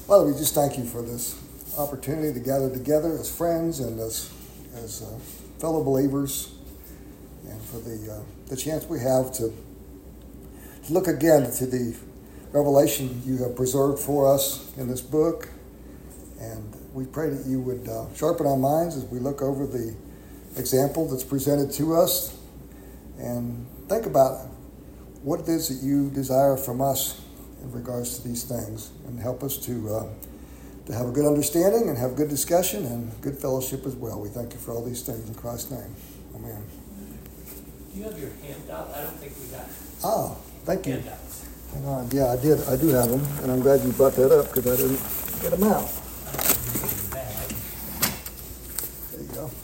Father, we just thank you for this opportunity to gather together as friends and as fellow believers, and for the chance we have to look again to the revelation you have preserved for us in this book. And we pray that you would sharpen our minds as we look over the example that's presented to us and think about what it is that you desire from us in regards to these things, and help us to have a good understanding and have good discussion and good fellowship as well. We thank you for all these things in Christ's name. Amen. Do you have your handout? I don't think we got thank you. handouts. Hang on. Yeah, I did. I do have them, and I'm glad you brought that up because I didn't get them out. There you go.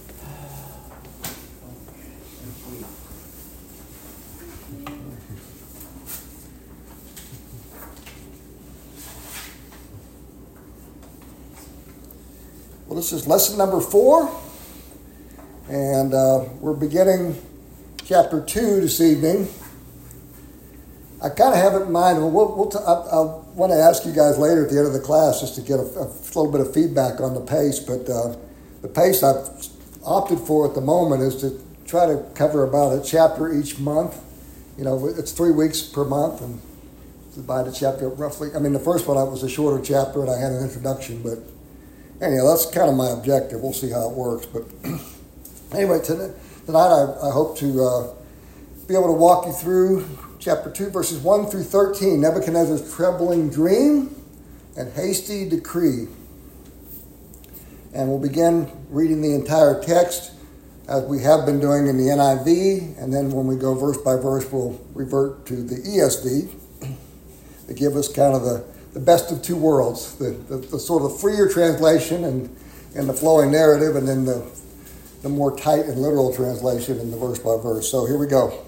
Well, this is lesson number 4, and we're beginning chapter 2 this evening. I kind of have it in mind. I want to ask you guys later at the end of the class just to get a little bit of feedback on the pace, but the pace I've opted for at the moment is to try to cover about a chapter each month. You know, it's 3 weeks per month, and divide a chapter roughly. I mean, the first one was a shorter chapter, and I had an introduction, but anyhow, that's kind of my objective. We'll see how it works. But anyway, tonight I hope to be able to walk you through chapter 2, verses 1 through 13, Nebuchadnezzar's troubling dream and hasty decree. And we'll begin reading the entire text as we have been doing in the NIV, and then when we go verse by verse, we'll revert to the ESV to give us kind of the best of two worlds, the sort of freer translation and the flowing narrative, and then the more tight and literal translation in the verse by verse. So here we go.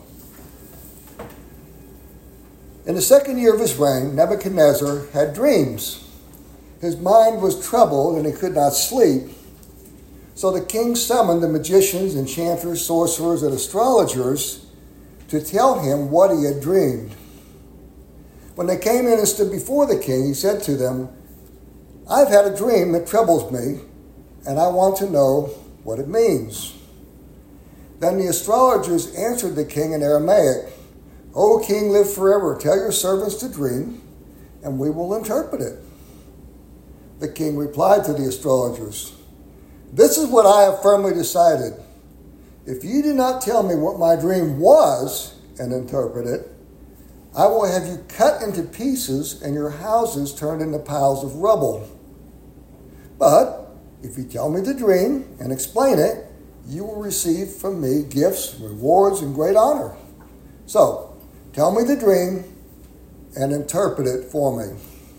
In the 2nd year of his reign, Nebuchadnezzar had dreams. His mind was troubled and he could not sleep. So the king summoned the magicians, enchanters, sorcerers, and astrologers to tell him what he had dreamed. When they came in and stood before the king, he said to them, "I've had a dream that troubles me, and I want to know what it means." Then the astrologers answered the king in Aramaic, "O king, live forever. Tell your servants to dream, and we will interpret it." The king replied to the astrologers, "This is what I have firmly decided. If you do not tell me what my dream was and interpret it, I will have you cut into pieces and your houses turned into piles of rubble. But if you tell me the dream and explain it, you will receive from me gifts, rewards, and great honor. So, tell me the dream and interpret it for me."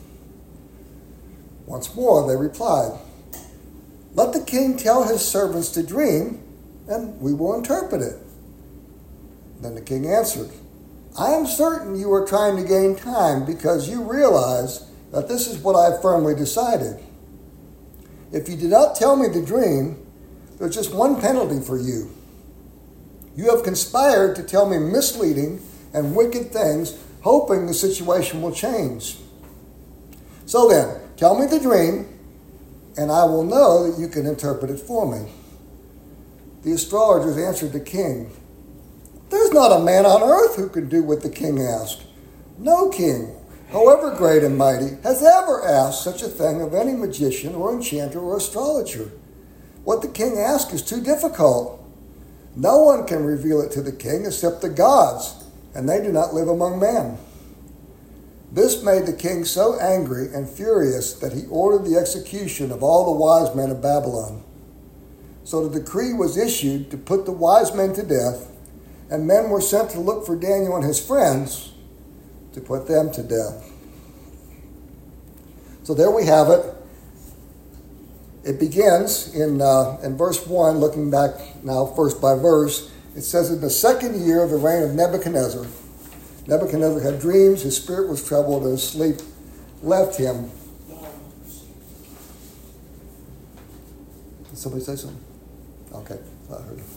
Once more they replied, "Let the king tell his servants to dream, and we will interpret it." Then the king answered, "I am certain you are trying to gain time because you realize that this is what I have firmly decided. If you do not tell me the dream, there's just one penalty for you. You have conspired to tell me misleading and wicked things, hoping the situation will change. So then, tell me the dream, and I will know that you can interpret it for me." The astrologers answered the king, "There's not a man on earth who can do what the king asked. No king, however great and mighty, has ever asked such a thing of any magician or enchanter or astrologer. What the king asks is too difficult. No one can reveal it to the king except the gods, and they do not live among men." This made the king so angry and furious that he ordered the execution of all the wise men of Babylon. So the decree was issued to put the wise men to death, and men were sent to look for Daniel and his friends to put them to death. So there we have it. It begins in verse 1, looking back now verse by verse. It says, "In the 2nd year of the reign of Nebuchadnezzar, Nebuchadnezzar had dreams, his spirit was troubled, and his sleep left him." Did somebody say something? Okay, I heard it.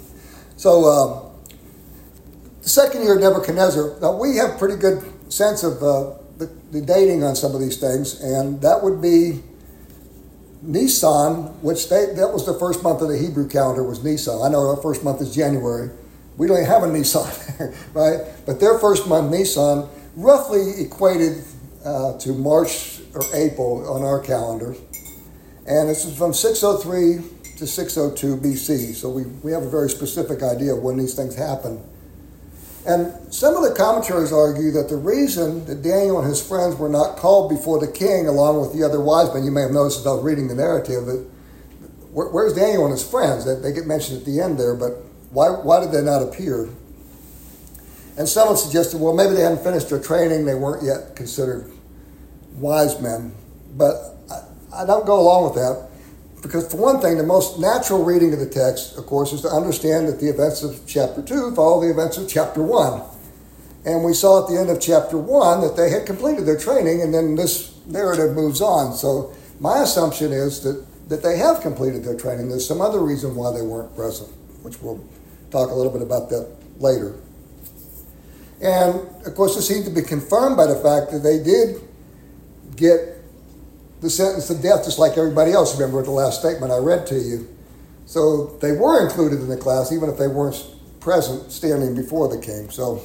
So, the 2nd year of Nebuchadnezzar. Now, we have pretty good sense of the the dating on some of these things, and that would be Nisan, which that was the first month of the Hebrew calendar, was Nisan. I know our first month is January. We don't even have a Nisan, right? But their first month, Nisan, roughly equated to March or April on our calendar. And this is from 603 to 602 BC. So we have a very specific idea of when these things happen. And some of the commentaries argue that the reason that Daniel and his friends were not called before the king along with the other wise men, you may have noticed as I was reading the narrative, that where's Daniel and his friends? They get mentioned at the end there, but why did they not appear? And some have suggested, well, maybe they hadn't finished their training, they weren't yet considered wise men. But I don't go along with that, because for one thing, the most natural reading of the text, of course, is to understand that the events of chapter 2 follow the events of chapter 1. And we saw at the end of chapter 1 that they had completed their training, and then this narrative moves on. So my assumption is that they have completed their training. There's some other reason why they weren't present, which we'll talk a little bit about that later. And, of course, this seems to be confirmed by the fact that they did get the sentence of death just like everybody else. Remember the last statement I read to you. So they were included in the class even if they weren't present standing before the king. So,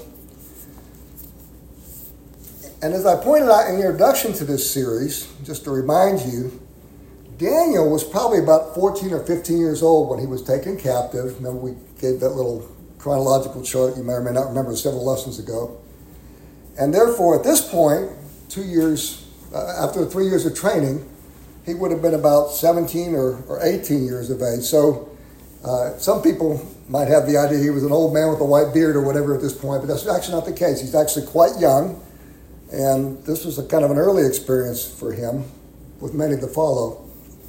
and as I pointed out in the introduction to this series, just to remind you, Daniel was probably about 14 or 15 years old when he was taken captive. Remember we gave that little chronological chart you may or may not remember several lessons ago. And therefore at this point, 2 years after 3 years of training, he would have been about 17 or 18 years of age. So some people might have the idea he was an old man with a white beard or whatever at this point, but that's actually not the case. He's actually quite young, and this was a kind of an early experience for him, with many to follow.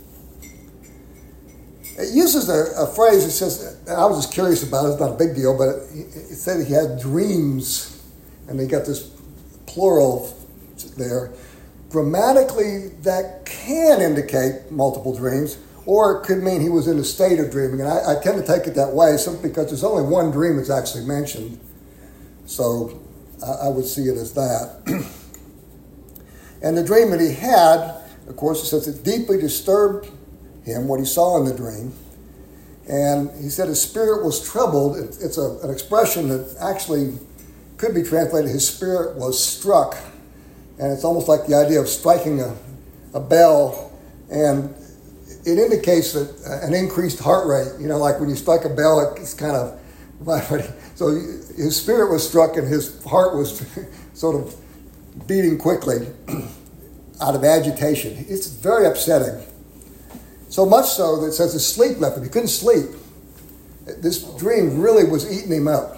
It uses a phrase that says, I was just curious about it, it's not a big deal, but it said he had dreams, and they got this plural there. Grammatically, that can indicate multiple dreams, or it could mean he was in a state of dreaming. And I tend to take it that way simply because there's only one dream that's actually mentioned. So I would see it as that. And the dream that he had, of course, it says it deeply disturbed him, what he saw in the dream. And he said his spirit was troubled. It's an expression that actually could be translated, his spirit was struck. And it's almost like the idea of striking a bell, and it indicates that an increased heart rate. You know, like when you strike a bell, it's kind of vibrating. So his spirit was struck, and his heart was sort of beating quickly out of agitation. It's very upsetting. So much so that it says his sleep left him. He couldn't sleep. This dream really was eating him up.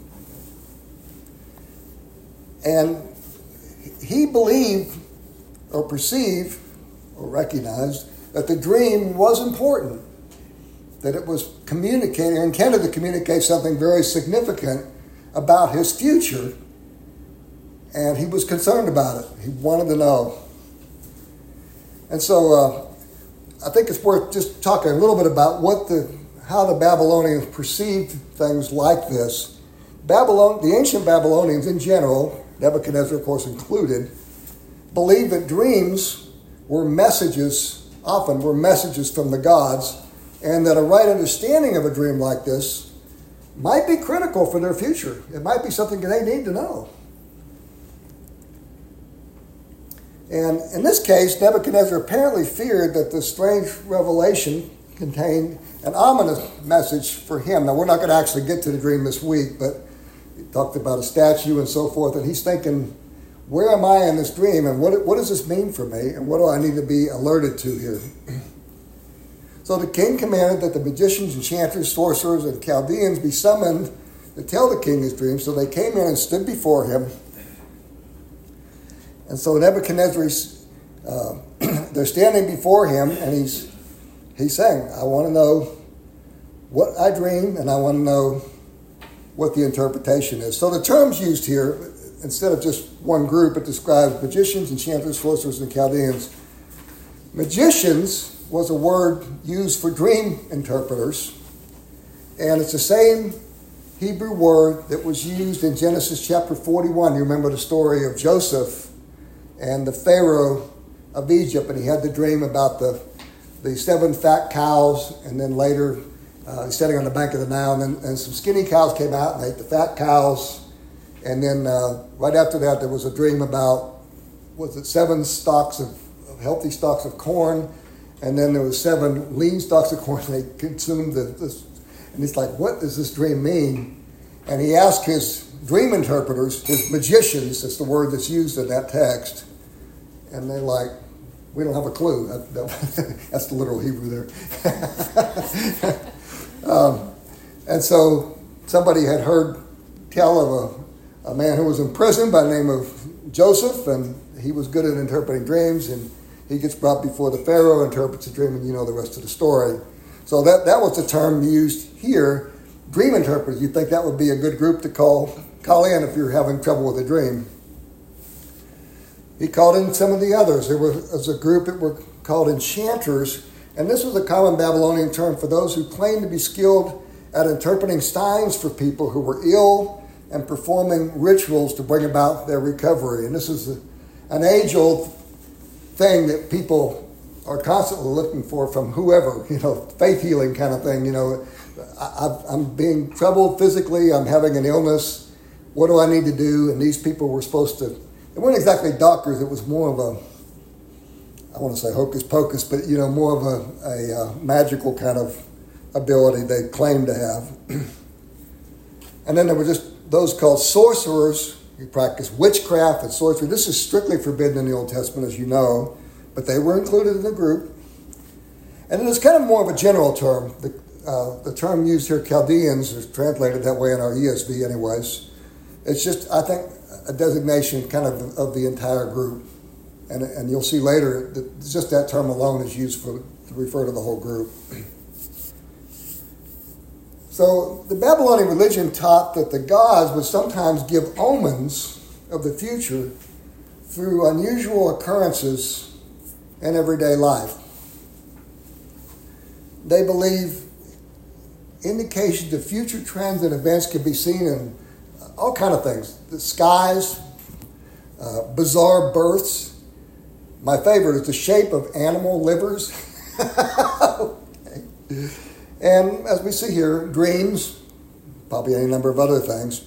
And he believed or perceived or recognized that the dream was important, that it was communicating, or intended to communicate something very significant about his future, and he was concerned about it. He wanted to know. And so I think it's worth just talking a little bit about how the Babylonians perceived things like this. The ancient Babylonians in general, Nebuchadnezzar, of course, included, believed that dreams were messages, often were messages from the gods, and that a right understanding of a dream like this might be critical for their future. It might be something they need to know. And in this case, Nebuchadnezzar apparently feared that the strange revelation contained an ominous message for him. Now, we're not going to actually get to the dream this week, but he talked about a statue and so forth, and he's thinking, where am I in this dream, and what does this mean for me, and what do I need to be alerted to here? So the king commanded that the magicians, enchanters, sorcerers, and Chaldeans be summoned to tell the king his dream. So they came in and stood before him. And so Nebuchadnezzar, they're standing before him, and he's saying, I want to know what I dreamed, and I want to know what the interpretation is. So the terms used here, instead of just one group, it describes magicians, enchanters, sorcerers, and Chaldeans. Magicians was a word used for dream interpreters, and it's the same Hebrew word that was used in Genesis chapter 41. You remember the story of Joseph and the Pharaoh of Egypt, and he had the dream about the 7 fat cows, and then later he's sitting on the bank of the Nile, and some skinny cows came out and ate the fat cows, and then right after that there was a dream about, 7 stalks of healthy stalks of corn, and then there was 7 lean stalks of corn, and they consumed this, and he's like, what does this dream mean? And he asked his dream interpreters, his magicians, that's the word that's used in that text, and they're like, we don't have a clue. That's the literal Hebrew there. And so somebody had heard tell of a man who was in prison by the name of Joseph, and he was good at interpreting dreams, and he gets brought before the Pharaoh, interprets a dream, and you know the rest of the story. So that was the term used here, dream interpreters. You think that would be a good group to call in if you're having trouble with a dream. He called in some of the others. There was a group that were called enchanters, and this was a common Babylonian term for those who claimed to be skilled at interpreting signs for people who were ill and performing rituals to bring about their recovery. And this is an age-old thing that people are constantly looking for from whoever, faith healing kind of thing. I'm being troubled physically, I'm having an illness, what do I need to do? And these people were supposed to, they weren't exactly doctors, it was more of I want to say hocus pocus, but more of a magical kind of ability they claimed to have. And then there were just those called sorcerers who practiced witchcraft and sorcery. This is strictly forbidden in the Old Testament, as you know, but they were included in the group. And it is kind of more of a general term. The term used here, Chaldeans, is translated that way in our ESV anyways. It's just, I think, a designation kind of the entire group. And you'll see later that just that term alone is used to refer to the whole group. So the Babylonian religion taught that the gods would sometimes give omens of the future through unusual occurrences in everyday life. They believe indications of future trends and events can be seen in all kinds of things. The skies, bizarre births. My favorite is the shape of animal livers. Okay. And as we see here, dreams, probably any number of other things.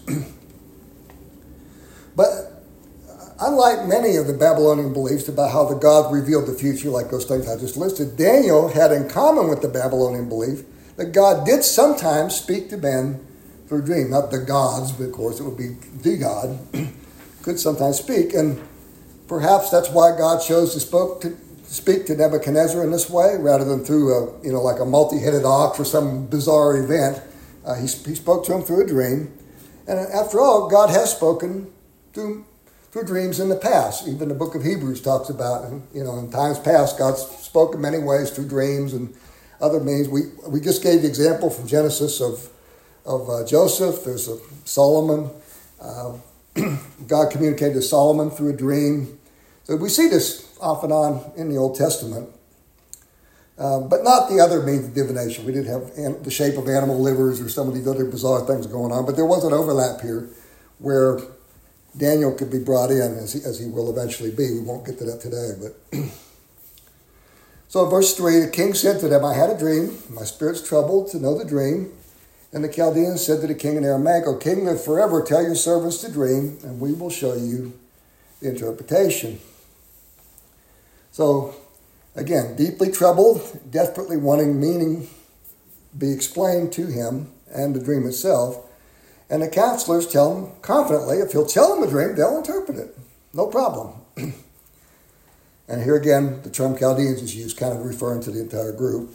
But unlike many of the Babylonian beliefs about how the gods revealed the future, like those things I just listed, Daniel had in common with the Babylonian belief that God did sometimes speak to men through a dream. Not the gods, but of course it would be the God, could sometimes speak. And perhaps that's why God chose to speak to Nebuchadnezzar in this way, rather than through like a multi-headed ox or some bizarre event. He spoke to him through a dream. And after all, God has spoken through dreams in the past. Even the book of Hebrews talks about, in times past, God spoke in many ways through dreams and other means. We just gave the example from Genesis of Joseph. There's Solomon. God communicated to Solomon through a dream. So we see this off and on in the Old Testament, but not the other means of divination. We didn't have the shape of animal livers or some of these other bizarre things going on, but there was an overlap here where Daniel could be brought in, as he will eventually be. We won't get to that today. But so in verse 3, the king said to them, I had a dream. My spirit's troubled to know the dream. And the Chaldeans said to the king in Aramaic, O king, live forever. Tell your servants to dream, and we will show you the interpretation. So, again, deeply troubled, desperately wanting meaning be explained to him and the dream itself. And the counselors tell him confidently, if he'll tell them a dream, they'll interpret it. No problem. And here again, the term Chaldeans is used, kind of referring to the entire group.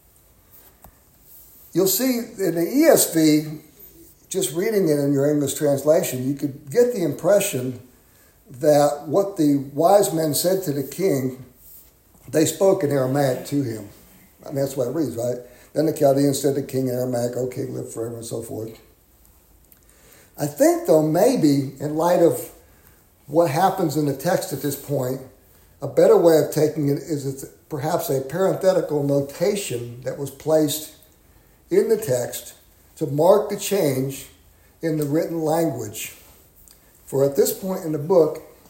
You'll see in the ESV, just reading it in your English translation, you could get the impression that what the wise men said to the king, they spoke in Aramaic to him. I mean, that's what it reads, right? Then the Chaldeans said to the king in Aramaic, O king, live forever, and so forth. I think, though, maybe in light of what happens in the text at this point, a better way of taking it is it's perhaps a parenthetical notation that was placed in the text to mark the change in the written language. For at this point in the book,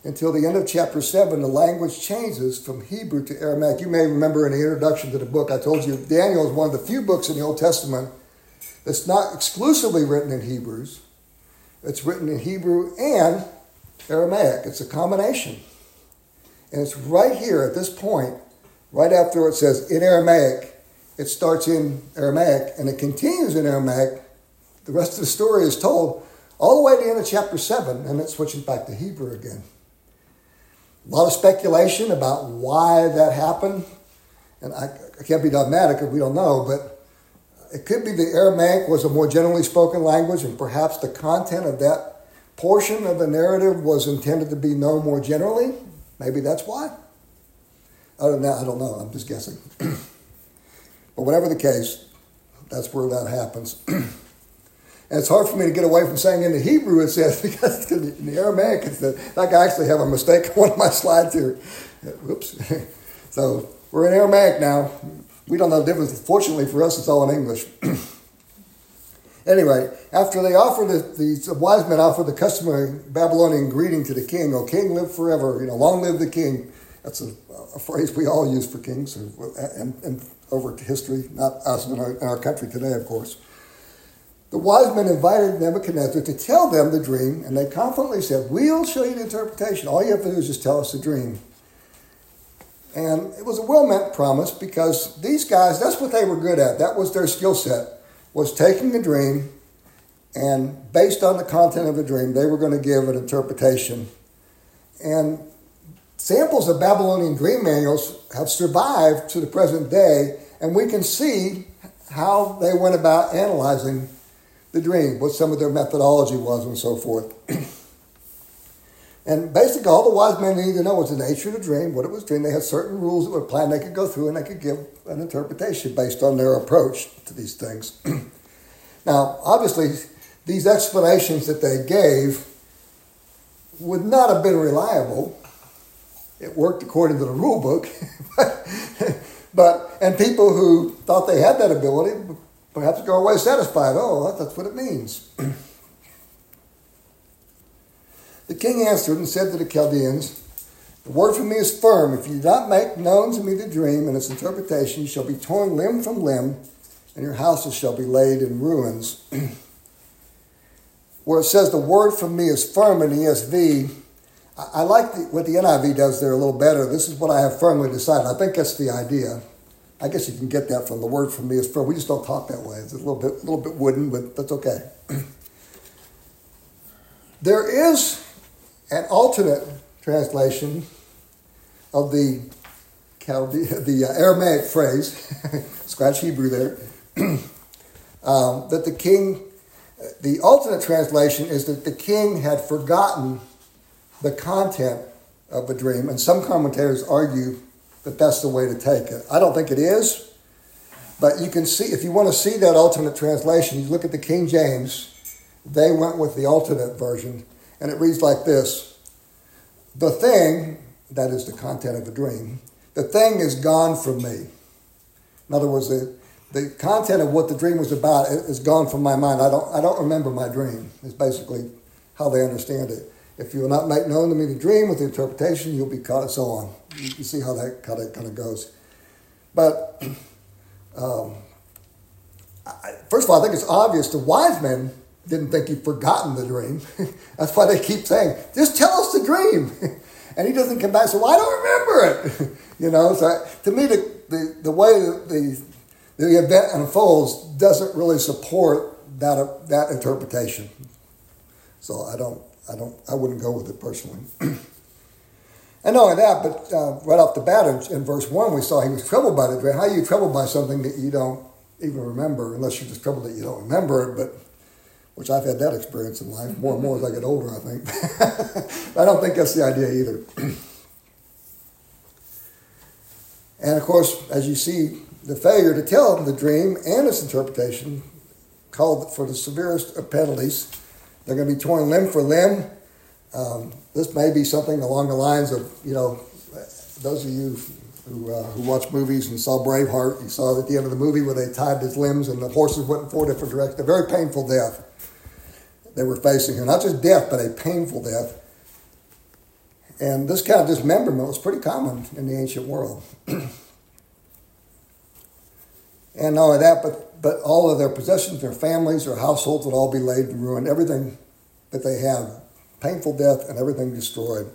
until the end of chapter 7, the language changes from Hebrew to Aramaic. You may remember in the introduction to the book, I told you Daniel is one of the few books in the Old Testament that's not exclusively written in Hebrews. It's written in Hebrew and Aramaic. It's a combination. And it's right here at this point, right after it says in Aramaic, it starts in Aramaic and it continues in Aramaic. The rest of the story is told all the way to the end of chapter 7, and it switches back to Hebrew again. A lot of speculation about why that happened. And I can't be dogmatic if we don't know, but it could be the Aramaic was a more generally spoken language, and perhaps the content of that portion of the narrative was intended to be known more generally. Maybe that's why. Other than that, I don't know. I'm just guessing. But whatever the case, that's where that happens. And it's hard for me to get away from saying in the Hebrew it says, because in the Aramaic it says, like I actually have a mistake on one of my slides here. Whoops. So we're in Aramaic now. We don't know the difference. Fortunately for us, it's all in English. Anyway, after they offered, the wise men offered the customary Babylonian greeting to the king, "O king, live forever, long live the king." That's a phrase we all use for kings and over history, not us in our country today, of course. The wise men invited Nebuchadnezzar to tell them the dream, and they confidently said, "We'll show you the interpretation. All you have to do is just tell us the dream." And it was a well-meant promise because these guys, that's what they were good at. That was their skill set, was taking the dream, and based on the content of the dream, they were going to give an interpretation. And samples of Babylonian dream manuals have survived to the present day, and we can see how they went about analyzing the dream, what some of their methodology was, and so forth. And basically, all the wise men needed to know was the nature of the dream, what it was dreaming. They had certain rules that would apply, and they could go through and they could give an interpretation based on their approach to these things. Now, obviously, these explanations that they gave would not have been reliable. It worked according to the rule book, and people who thought they had that ability perhaps go away satisfied. Oh, that's what it means. The king answered and said to the Chaldeans, "The word from me is firm. If you do not make known to me the dream and its interpretation, you shall be torn limb from limb, and your houses shall be laid in ruins." Where it says the word from me is firm in the ESV, I like what the NIV does there a little better. This is what I have firmly decided. I think that's the idea. I guess you can get that from the word from me is firm. We just don't talk that way. It's a little bit wooden, but that's okay. There is an alternate translation of the Aramaic phrase, scratch Hebrew there, that the alternate translation is that the king had forgotten the content of a dream, and some commentators argue that that's the way to take it. I don't think it is, but you can see, if you want to see that alternate translation, you look at the King James, they went with the alternate version, and it reads like this: "The thing," that is the content of the dream, "the thing is gone from me." In other words, the content of what the dream was about is gone from my mind. I don't remember my dream, is basically how they understand it. "If you will not make known to me the dream with the interpretation, you'll be caught," and so on. You see how that kind of goes. But first of all, I think it's obvious the wise men didn't think he'd forgotten the dream. That's why they keep saying, "Just tell us the dream." And he doesn't come back and say, "Well, I don't remember it." So to me, the way the event unfolds doesn't really support that interpretation. So I wouldn't go with it personally. And not only that, but right off the bat in verse 1, we saw he was troubled by the dream. How are you troubled by something that you don't even remember, unless you're just troubled that you don't remember it, which I've had that experience in life more and more as I get older, I think. I don't think that's the idea either. And of course, as you see, the failure to tell them the dream and its interpretation called for the severest of penalties. They're going to be torn limb for limb. This may be something along the lines of, those of you who watch movies and saw Braveheart, you saw at the end of the movie where they tied his limbs and the horses went in 4 different directions. A very painful death they were facing here. Not just death, but a painful death. And this kind of dismemberment was pretty common in the ancient world. And not only that, but all of their possessions, their families, their households would all be laid in ruin. Everything that they have, painful death and everything destroyed.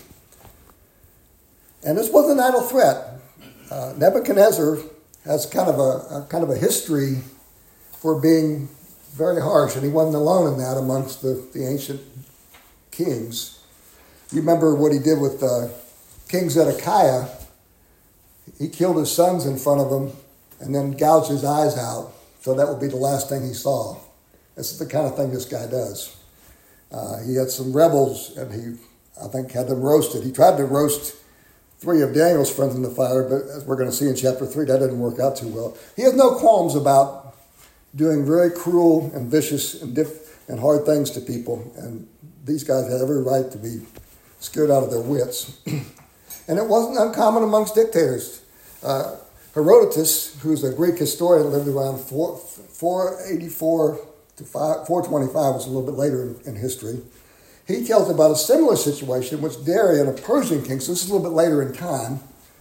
And this wasn't an idle threat. Nebuchadnezzar has kind of a history for being very harsh, and he wasn't alone in that amongst the ancient kings. You remember what he did with King Zedekiah. He killed his sons in front of him and then gouged his eyes out, so that would be the last thing he saw. This is the kind of thing this guy does. He had some rebels, and he, I think, had them roasted. He tried to roast 3 of Daniel's friends in the fire, but as we're going to see in chapter 3, that didn't work out too well. He has no qualms about doing very cruel and vicious and hard things to people, and these guys had every right to be scared out of their wits. And it wasn't uncommon amongst dictators. Herodotus, who's a Greek historian, lived around 484 to 425, was a little bit later in history. He tells about a similar situation in which Darius, a Persian king, so this is a little bit later in time,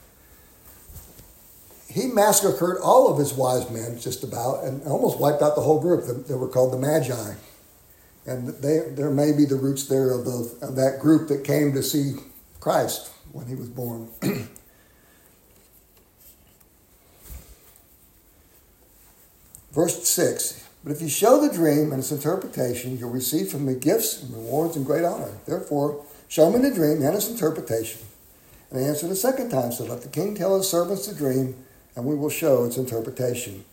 he massacred all of his wise men, just about, and almost wiped out the whole group. They were called the Magi. And there may be the roots there of that group that came to see Christ when he was born. Verse 6, but if you show the dream and its interpretation, you'll receive from me gifts and rewards and great honor. Therefore, show me the dream and its interpretation. And he answered a second time, said, let the king tell his servants the dream, and we will show its interpretation.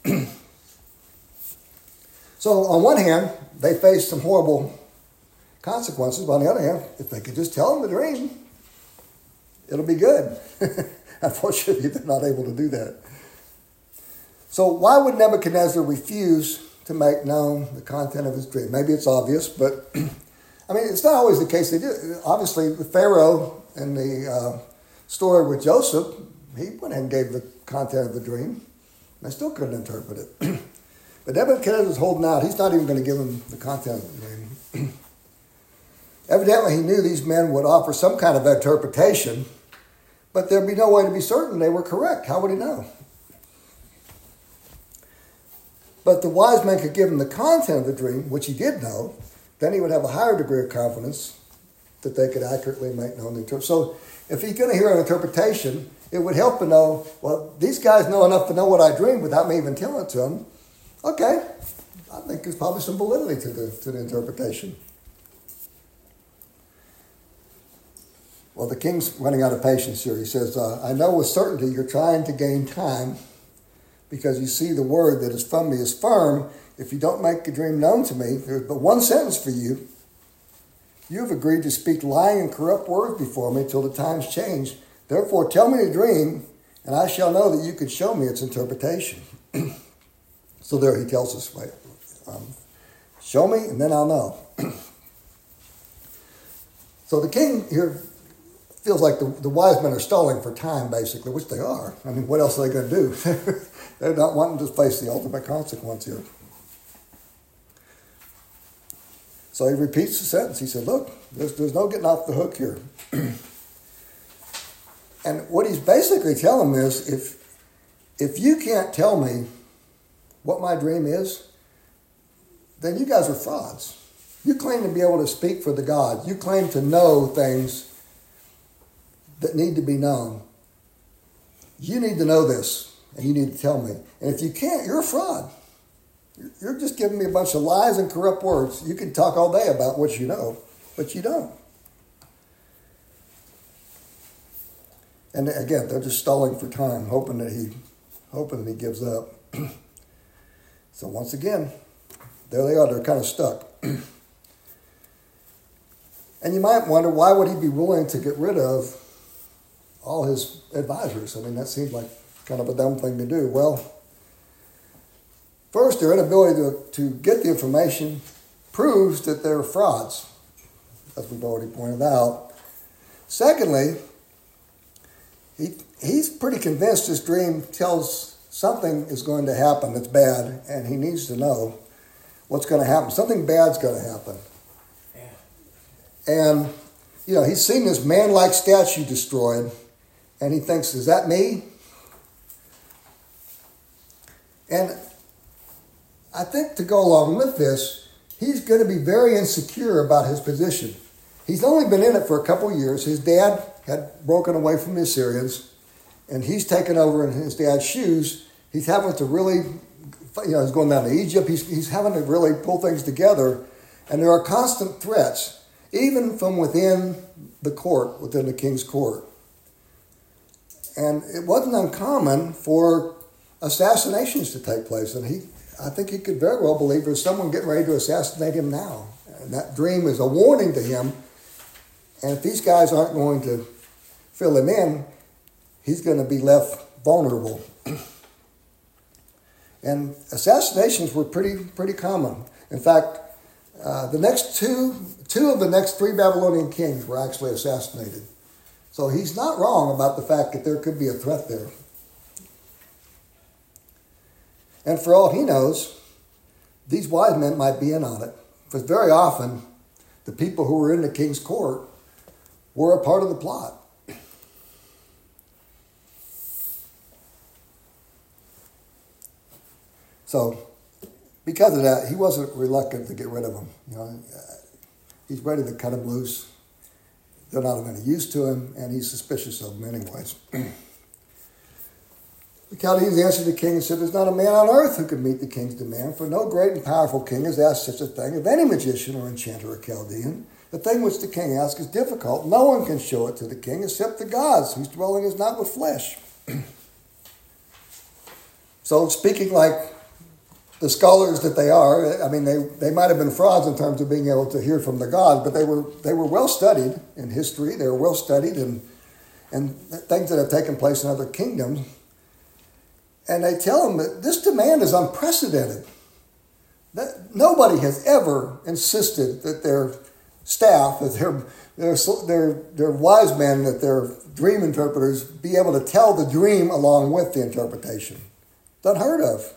So on one hand, they faced some horrible consequences, but on the other hand, if they could just tell him the dream, it'll be good. Unfortunately, they're not able to do that. So why would Nebuchadnezzar refuse to make known the content of his dream? Maybe it's obvious, but I mean, it's not always the case. They do. Obviously, the Pharaoh in the story with Joseph, he went and gave the content of the dream. They still couldn't interpret it. But Nebuchadnezzar's holding out. He's not even going to give them the content of the dream. Evidently, he knew these men would offer some kind of interpretation, but there'd be no way to be certain they were correct. How would he know? But the wise men could give him the content of the dream, which he did know. Then he would have a higher degree of confidence that they could accurately make known the interpretation. So if he's going to hear an interpretation, it would help to know, well, these guys know enough to know what I dreamed without me even telling it to them. Okay, I think there's probably some validity to the interpretation. Well, the king's running out of patience here. He says, I know with certainty you're trying to gain time because you see the word that is from me is firm. If you don't make the dream known to me, there's but one sentence for you. You have agreed to speak lying and corrupt words before me till the times change. Therefore, tell me the dream, and I shall know that you can show me its interpretation. So there he tells us, wait, show me, and then I'll know. So the king here feels like the wise men are stalling for time, basically, which they are. I mean, what else are they going to do? They're not wanting to face the ultimate consequence here. So he repeats the sentence. He said, look, there's no getting off the hook here. And what he's basically telling them is, if you can't tell me what my dream is, then you guys are frauds. You claim to be able to speak for the gods. You claim to know things that need to be known. You need to know this, and you need to tell me. And if you can't, you're a fraud. You're just giving me a bunch of lies and corrupt words. You can talk all day about what you know, but you don't. And again, they're just stalling for time, hoping that he gives up. So once again, there they are. They're kind of stuck. And you might wonder, why would he be willing to get rid of all his advisors? I mean, that seems like kind of a dumb thing to do. Well, first, their inability to get the information proves that they're frauds, as we've already pointed out. Secondly, he's pretty convinced this dream tells something is going to happen that's bad, and he needs to know what's going to happen. Something bad's going to happen. Yeah. And he's seen this man-like statue destroyed, and he thinks, is that me? And I think to go along with this, he's going to be very insecure about his position. He's only been in it for a couple years. His dad had broken away from the Assyrians, and he's taken over in his dad's shoes. He's having to really, he's going down to Egypt. He's having to really pull things together. And there are constant threats, even from within the court, within the king's court. And it wasn't uncommon for assassinations to take place. And I think he could very well believe there's someone getting ready to assassinate him now. And that dream is a warning to him. And if these guys aren't going to fill him in, he's going to be left vulnerable. And assassinations were pretty common. In fact, the next two of the next three Babylonian kings were actually assassinated. So he's not wrong about the fact that there could be a threat there. And for all he knows, these wise men might be in on it. Because very often, the people who were in the king's court were a part of the plot. So, because of that, he wasn't reluctant to get rid of them. He's ready to cut him loose. They're not any use to him, and he's suspicious of them anyways. The Chaldeans answered the king and said, there's not a man on earth who could meet the king's demand, for no great and powerful king has asked such a thing of any magician or enchanter or Chaldean. The thing which the king asks is difficult. No one can show it to the king except the gods, whose dwelling is not with flesh. So speaking like the scholars that they are, I mean, they might have been frauds in terms of being able to hear from the gods, but they were well studied in history. They were well studied in things that have taken place in other kingdoms. And they tell them that this demand is unprecedented. That nobody has ever insisted that their staff, that their wise men, that their dream interpreters be able to tell the dream along with the interpretation. It's unheard of.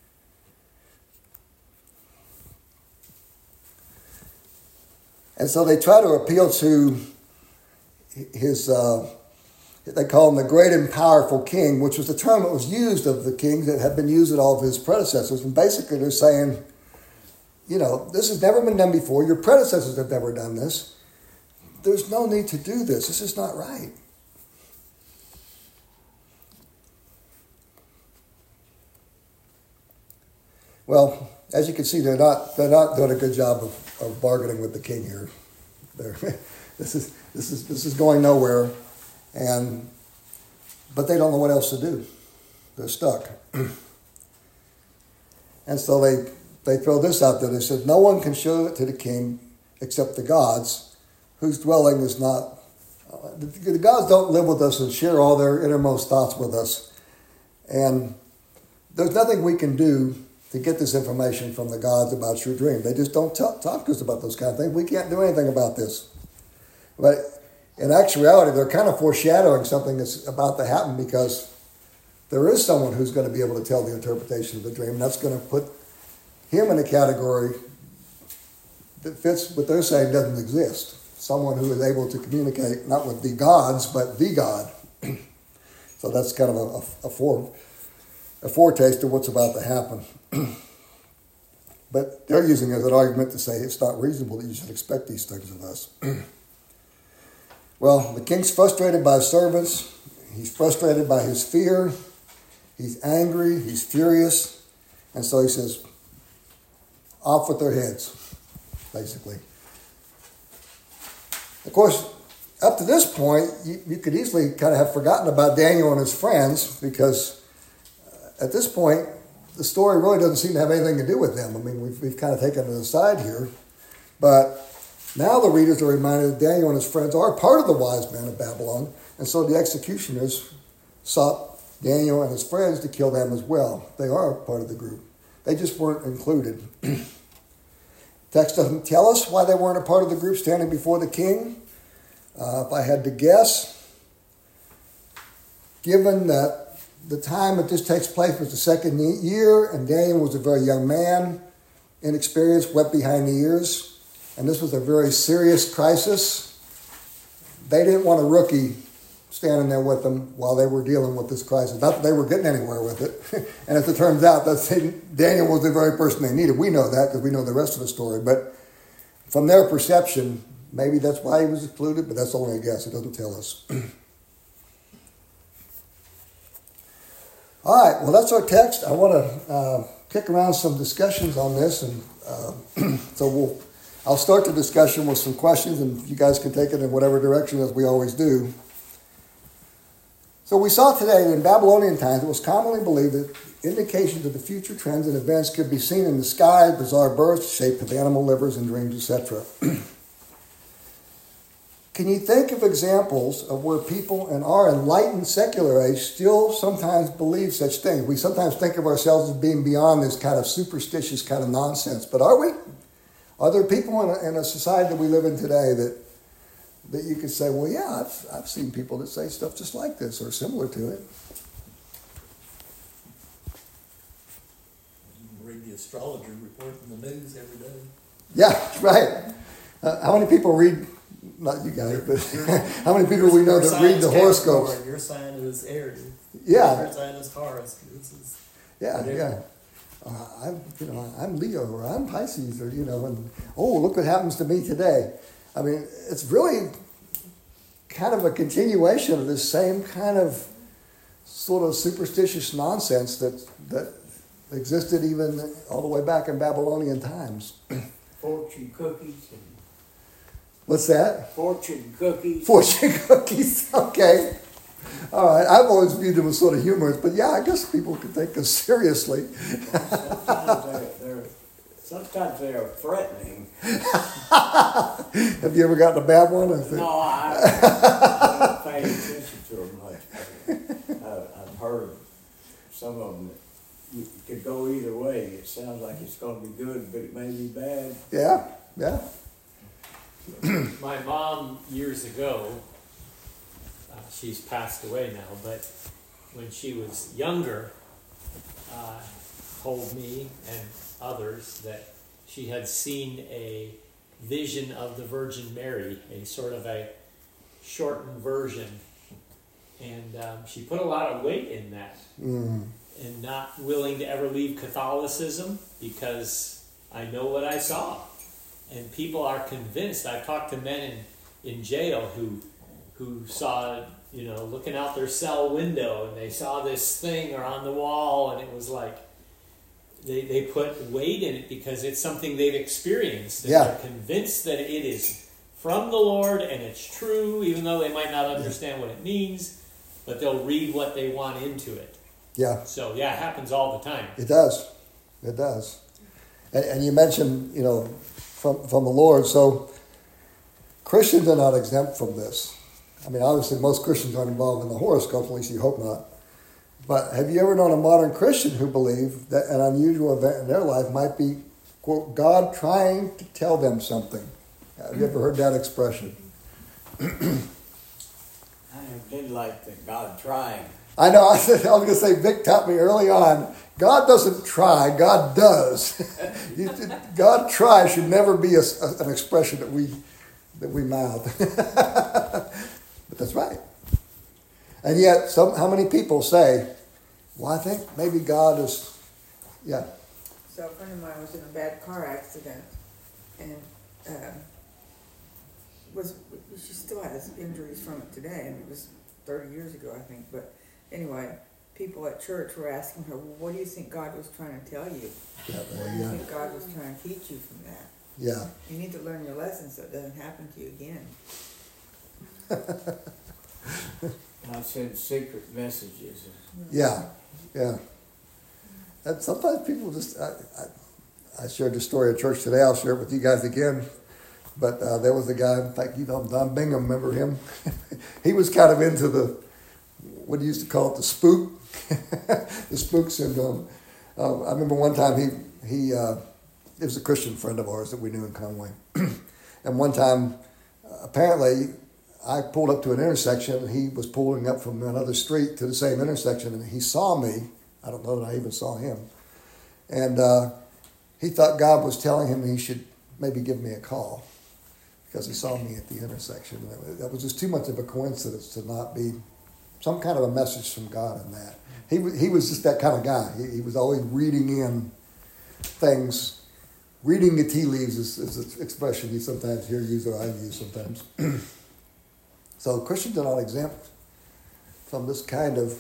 And so they try to appeal to his, they call him the great and powerful king, which was the term that was used of the kings that had been used at all of his predecessors. And basically they're saying, this has never been done before. Your predecessors have never done this. There's no need to do this. This is not right. Well, as you can see, they're not doing a good job of bargaining with the king here. This is going nowhere, but they don't know what else to do. They're stuck, and so they throw this out there. They said, no one can show it to the king except the gods, whose dwelling is not. The gods don't live with us and share all their innermost thoughts with us, and there's nothing we can do to get this information from the gods about your dream. They just don't talk to us about those kind of things. We can't do anything about this. But in actuality, they're kind of foreshadowing something that's about to happen, because there is someone who's going to be able to tell the interpretation of the dream. And that's going to put him in a category that fits what they're saying doesn't exist. Someone who is able to communicate not with the gods, but the God. So that's kind of a foretaste of what's about to happen. But they're using it as an argument to say it's not reasonable that you should expect these things of us. Well, the king's frustrated by his servants. He's frustrated by his fear. He's angry. He's furious. And so he says, off with their heads, basically. Of course, up to this point, you could easily kind of have forgotten about Daniel and his friends, because at this point, the story really doesn't seem to have anything to do with them. I mean, we've kind of taken it aside here. But now the readers are reminded that Daniel and his friends are part of the wise men of Babylon. And so the executioners sought Daniel and his friends to kill them as well. They are part of the group. They just weren't included. Text doesn't tell us why they weren't a part of the group standing before the king. If I had to guess, given that the time that this takes place was the second year, and Daniel was a very young man, inexperienced, wet behind the ears, and this was a very serious crisis. they didn't want a rookie standing there with them while they were dealing with this crisis. Not that they were getting anywhere with it. And as it turns out, Daniel was the very person they needed. We know that because we know the rest of the story. But from their perception, maybe that's why he was excluded, but that's only a guess. It doesn't tell us. All right, well, that's our text. I want to kick around some discussions on this, and so I'll start the discussion with some questions, and you guys can take it in whatever direction as we always do. So we saw today that in Babylonian times, it was commonly believed that indications of the future trends and events could be seen in the sky, bizarre births, shape of animal livers, and dreams, etc. Can you think of examples of where people in our enlightened secular age still sometimes believe such things? We sometimes think of ourselves as being beyond this kind of superstitious kind of nonsense, but are we? Are there people in a society that we live in today that you could say, well, yeah, I've seen people that say stuff just like this or similar to it? You read the astrologer report in the news every day. Yeah, right. How many people read? Not you guys, but how many people we know that read the horoscopes? Your sign is Aries. Yeah. Your sign is Taurus. Yeah. I'm Leo or I'm Pisces or and look what happens to me today. I mean, it's really kind of a continuation of this same kind of sort of superstitious nonsense that existed even all the way back in Babylonian times. Fortune cookies. What's that? Fortune cookies. Fortune cookies. Okay. All right. I've always viewed them as sort of humorous, but yeah, I guess people could take them seriously. Sometimes they're threatening. Have you ever gotten a bad one? No, I don't pay attention to them much. I've heard some of them that could go either way. It sounds like it's going to be good, but it may be bad. Yeah. My mom, years ago, she's passed away now, but when she was younger, told me and others that she had seen a vision of the Virgin Mary, a sort of a shortened version. And she put a lot of weight in that. And not willing to ever leave Catholicism because I know what I saw. And people are convinced. I've talked to men in jail who saw, looking out their cell window and they saw this thing or on the wall, and it was like they put weight in it because it's something they've experienced. And they're convinced that it is from the Lord and it's true, even though they might not understand what it means, but they'll read what they want into it. Yeah. So, it happens all the time. It does. And you mentioned, from the Lord. So Christians are not exempt from this. I mean, obviously most Christians aren't involved in the horoscope, at least you hope not. But have you ever known a modern Christian who believed that an unusual event in their life might be, quote, God trying to tell them something? Have you ever heard that expression? I did like the God trying. I know, I was going to say, Vic taught me early on, God doesn't try, God does. God try should never be an expression that we mouth. But that's right. And yet, how many people say, well, I think maybe God is, yeah. So a friend of mine was in a bad car accident, and she still has injuries from it today, and it was 30 years ago, I think. But anyway, people at church were asking her, well, what do you think God was trying to tell you? What do you think God was trying to teach you from that? Yeah. You need to learn your lesson so it doesn't happen to you again. I send secret messages. Yeah. And sometimes people just, I shared this story at church today, I'll share it with you guys again. But there was a guy, in fact, Don Bingham, remember him? He was kind of into what he used to call it, the spook, the spook syndrome. I remember one time he was a Christian friend of ours that we knew in Conway. And one time, apparently, I pulled up to an intersection, and he was pulling up from another street to the same intersection, and he saw me. I don't know that I even saw him. And he thought God was telling him he should maybe give me a call because he saw me at the intersection. That was just too much of a coincidence to not be some kind of a message from God in that. He was just that kind of guy. He was always reading in things. Reading the tea leaves is an expression you sometimes hear used or I use sometimes. So Christians are not exempt from this kind of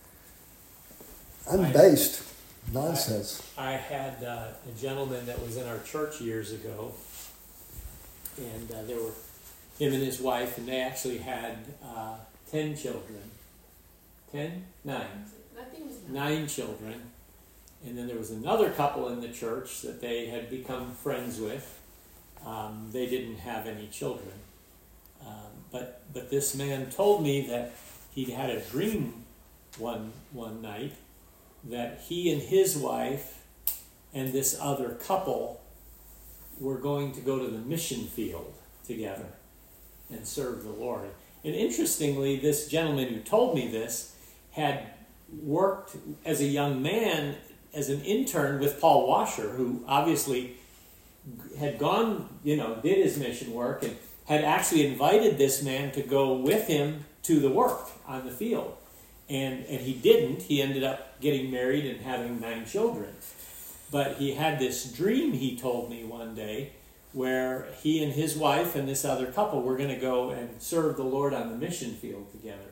unbased nonsense. I had a gentleman that was in our church years ago, and there were him and his wife, and they actually had 10 children. 10? 9. I think it was 9 children. And then there was another couple in the church that they had become friends with. They didn't have any children. But this man told me that he'd had a dream one night that he and his wife and this other couple were going to go to the mission field together and serve the Lord. And interestingly, this gentleman who told me this had worked as a young man as an intern with Paul Washer, who obviously had gone, did his mission work and had actually invited this man to go with him to the work on the field. And he didn't. He ended up getting married and having 9 children. But he had this dream, he told me one day, where he and his wife and this other couple were going to go and serve the Lord on the mission field together.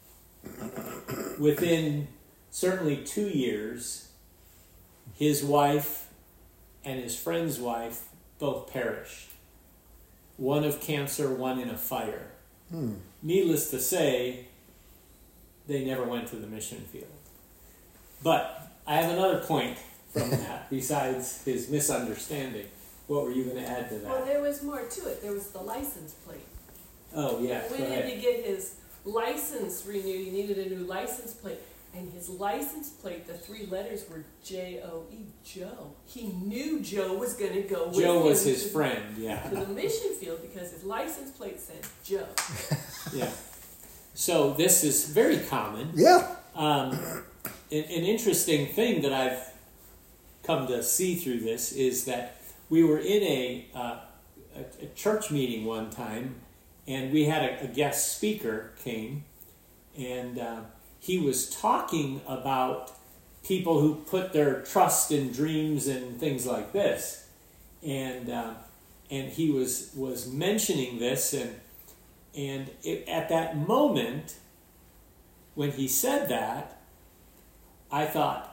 Within certainly 2 years, his wife and his friend's wife both perished. One of cancer, one in a fire. Needless to say, they never went to the mission field. But I have another point from that, besides his misunderstanding. What were you going to add to that? Well, there was more to it. There was the license plate. Oh, yeah. When Go he had ahead. to get his license renewed, he needed a new license plate. And his license plate, the 3 letters were J-O-E, Joe. He knew Joe was going to go with him. Joe was his friend, yeah. To the mission field because his license plate said Joe. Yeah. So this is very common. Yeah. An interesting thing that I've come to see through this is that we were in a church meeting one time, and we had a guest speaker came, and he was talking about people who put their trust in dreams and things like this, and he was mentioning this, and at that moment when he said that, I thought,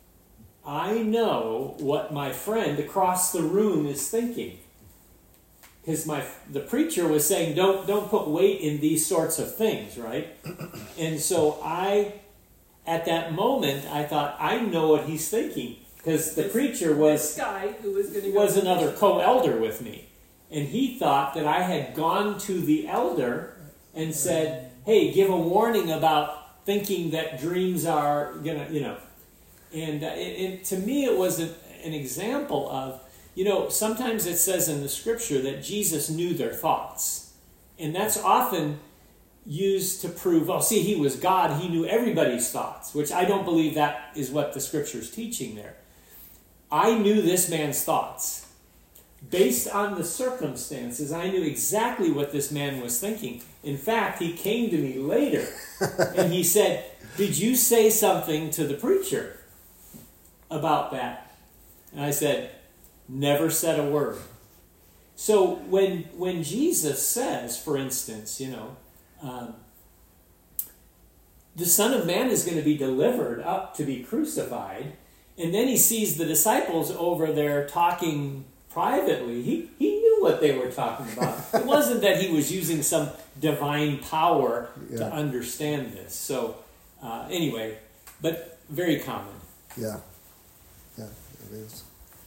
I know what my friend across the room is thinking. Because the preacher was saying, don't put weight in these sorts of things, right? And so at that moment, I thought, I know what he's thinking. Because the preacher This guy who was going to go was another co-elder with me. And he thought that I had gone to the elder and said, hey, give a warning about thinking that dreams are gonna, And to me, it was an example of, sometimes it says in the scripture that Jesus knew their thoughts. And that's often used to prove, he was God, he knew everybody's thoughts, which I don't believe that is what the scripture's teaching there. I knew this man's thoughts. Based on the circumstances, I knew exactly what this man was thinking. In fact, he came to me later and he said, did you say something to the preacher about that? And I said, never said a word. So when Jesus says, for instance, the Son of Man is going to be delivered up to be crucified, and then he sees the disciples over there talking privately, he knew what they were talking about. It wasn't that he was using some divine power to understand this. So anyway, but very common. Yeah. Yeah, it is.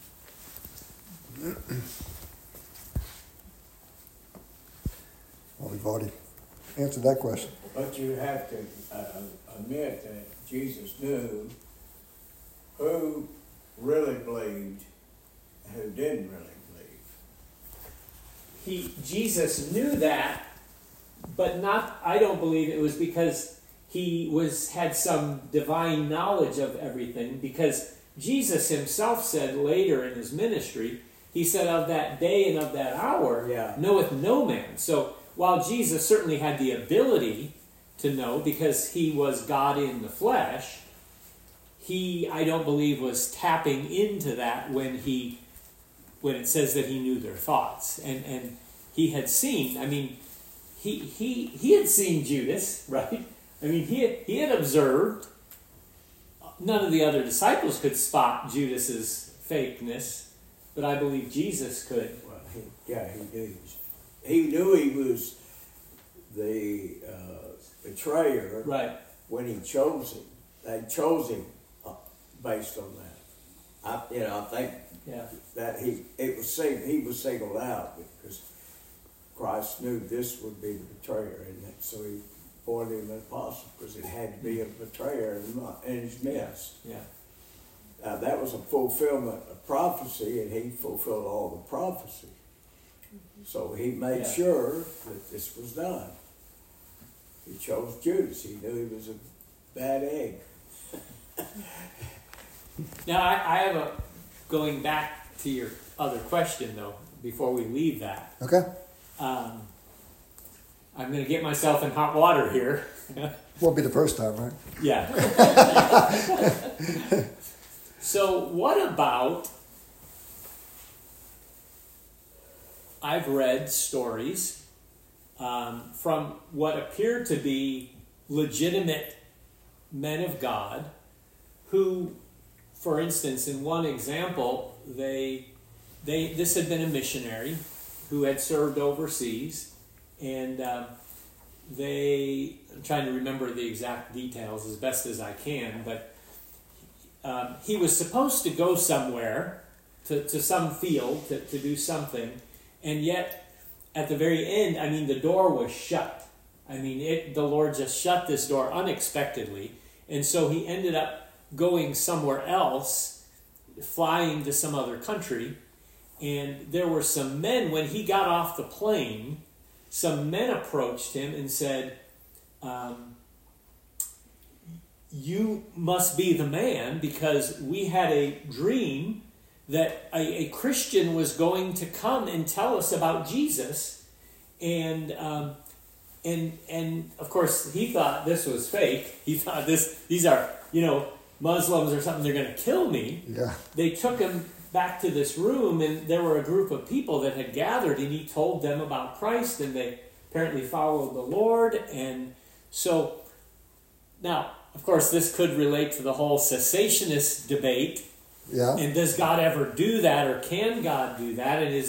Well, we've already answered that question. But you have to admit that Jesus knew who really believed and who didn't really believe. Jesus knew that, but I don't believe it was because he had some divine knowledge of everything, because Jesus himself said later in his ministry he said, of that day and of that hour Yeah. knoweth no man. So while Jesus certainly had the ability to know, because he was God in the flesh, he, I don't believe, was tapping into that when it says that he knew their thoughts. And he had seen, I mean, he had seen Judas, right? I mean, he had observed. None of the other disciples could spot Judas's fakeness, but I believe Jesus could. Well, he knew. He knew he was the betrayer Right. when he chose him. They chose him based on that. I think Yeah. that he was singled out because Christ knew this would be the betrayer, and so he appointed him an apostle because it had to be a betrayer in his midst. Yeah. That was a fulfillment of prophecy, and he fulfilled all the prophecy. So he made Yeah. sure that this was done. He chose Judas. He knew he was a bad egg. Now, I have a, going back to your other question, though, before we leave that. Okay. I'm going to get myself in hot water here. Won't be the first time, right? Yeah. So what about, I've read stories from what appear to be legitimate men of God who, for instance, in one example, this had been a missionary who had served overseas, and I'm trying to remember the exact details as best as I can, but he was supposed to go somewhere, to some field, to do something, and yet at the very end, I mean, the door was shut. I mean, the Lord just shut this door unexpectedly, and so he ended up going somewhere else, flying to some other country, and there were some men, when he got off the plane, some men approached him and said, you must be the man, because we had a dream that a Christian was going to come and tell us about Jesus, and of course he thought this was fake. He thought these are Muslims or something. They're going to kill me. Yeah. They took him back to this room, and there were a group of people that had gathered, and he told them about Christ, and they apparently followed the Lord. And so now, of course, this could relate to the whole cessationist debate. Yeah. And does God ever do that, or can God do that? And is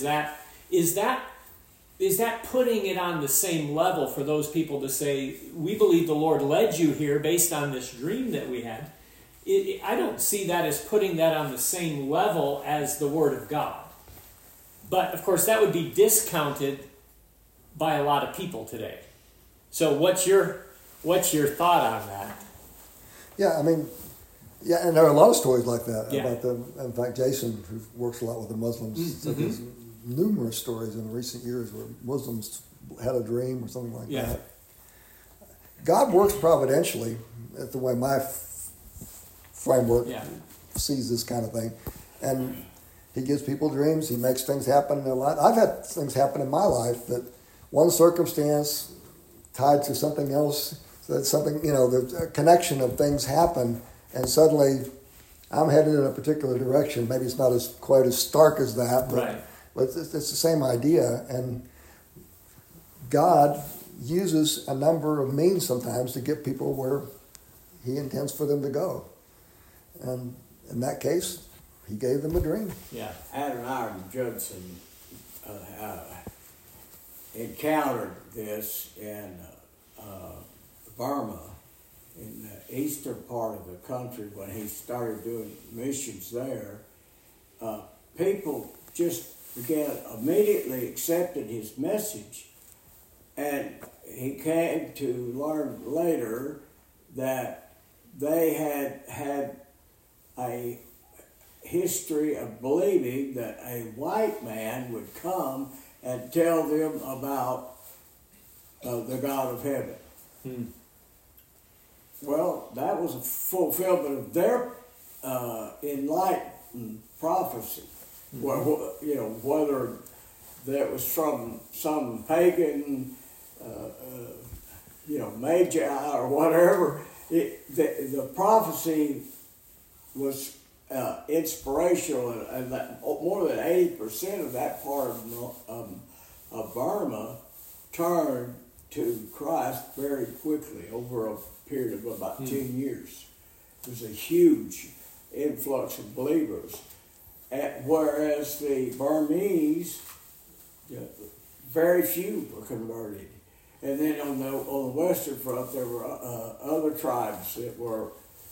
that putting it on the same level for those people to say, we believe the Lord led you here based on this dream that we had? I don't see that as putting that on the same level as the Word of God. But, of course, that would be discounted by a lot of people today. So what's your thought on that? Yeah, I mean, yeah, and there are a lot of stories like that Yeah. about them. In fact, Jason, who works a lot with the Muslims, said there's numerous stories in recent years where Muslims had a dream or something like Yeah. that. God works providentially. That's the way my framework Yeah. sees this kind of thing. And he gives people dreams. He makes things happen in their life. I've had things happen in my life that one circumstance tied to something else, that something, the connection of things happen, and suddenly I'm headed in a particular direction. Maybe it's not quite as stark as that, but, Right. but it's the same idea. And God uses a number of means sometimes to get people where he intends for them to go. And in that case, he gave them a dream. Yeah. Adoniram Judson encountered this in Burma, in the eastern part of the country, when he started doing missions there. People just immediately accepted his message, and he came to learn later that they had a history of believing that a white man would come and tell them about the God of heaven. Well, that was a fulfillment of their enlightened prophecy. Whether that was from some pagan, magi or whatever, the prophecy was inspirational, and that more than 80% of that part of Burma turned to Christ very quickly over a period of about 10 years. It was a huge influx of believers. Whereas the Burmese, very few were converted. And then on the Western Front, there were other tribes that were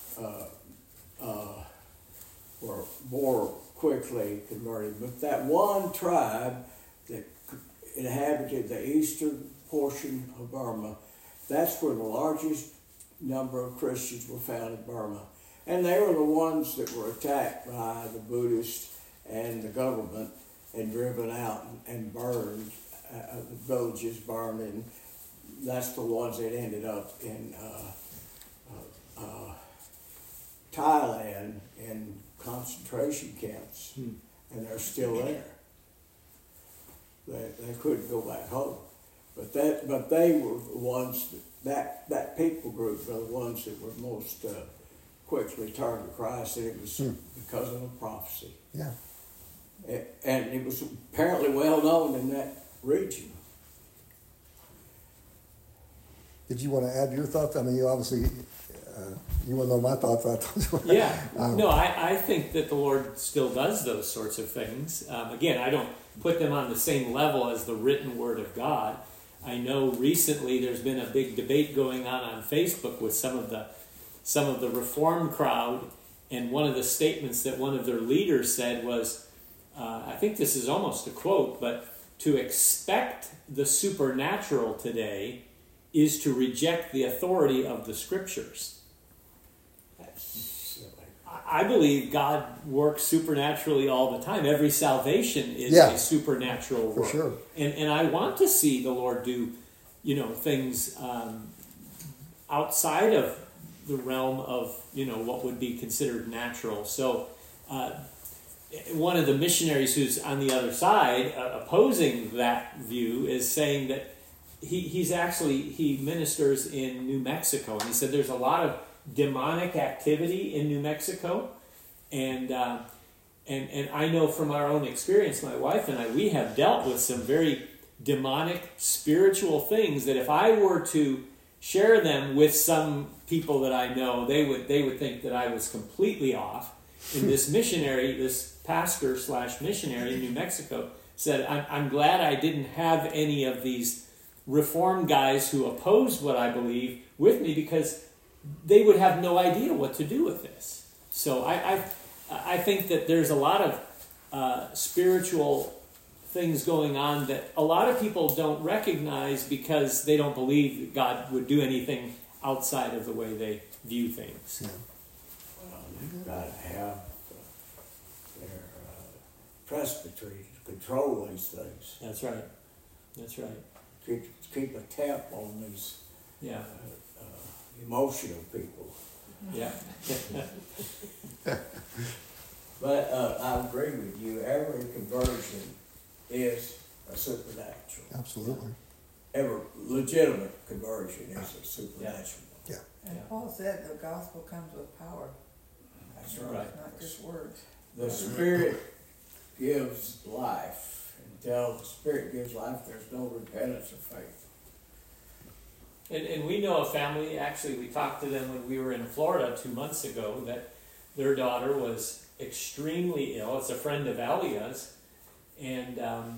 more quickly converted. But that one tribe that inhabited the eastern portion of Burma, that's where the largest number of Christians were found in Burma. And they were the ones that were attacked by the Buddhists and the government and driven out and burned, the villages burned, and that's the ones that ended up in Thailand in concentration camps, and they're still there. They couldn't go back home, but they were the ones that people group were the ones that were most quickly turned to Christ, and it was because of a prophecy. Yeah. And it was apparently well known in that region. Did you want to add your thoughts? I mean, you obviously, you want to know my thoughts. Yeah. No, I think that the Lord still does those sorts of things. Again, I don't put them on the same level as the written Word of God. I know recently there's been a big debate going on Facebook with some of the Reform crowd, and one of the statements that one of their leaders said was, I think this is almost a quote, but to expect the supernatural today is to reject the authority of the Scriptures. That's silly. I believe God works supernaturally all the time. Every salvation is a supernatural work. For sure. And I want to see the Lord do, things outside of the realm of, what would be considered natural. So one of the missionaries who's on the other side opposing that view is saying that he ministers in New Mexico, and he said there's a lot of demonic activity in New Mexico, and I know from our own experience, my wife and I, we have dealt with some very demonic spiritual things that if I were to share them with some people that I know, they would think that I was completely off. And this pastor / missionary in New Mexico said, I'm glad I didn't have any of these Reform guys who opposed what I believe with me, because they would have no idea what to do with this. So I think that there's a lot of spiritual things going on that a lot of people don't recognize because they don't believe that God would do anything outside of the way they view things. Yeah. Well, they've got to have their presbytery to control these things. That's right. That's right. Keep a tap on these emotional people. Yeah. But I agree with you. Every conversion is a supernatural. Absolutely. Every legitimate conversion is a supernatural. Yeah. And Paul said the gospel comes with power, That's Right. not just words. The Spirit gives life. Until the Spirit gives life, there's no repentance or faith. And we know a family, actually we talked to them when we were in Florida 2 months ago, that their daughter was extremely ill. It's a friend of Elia's, and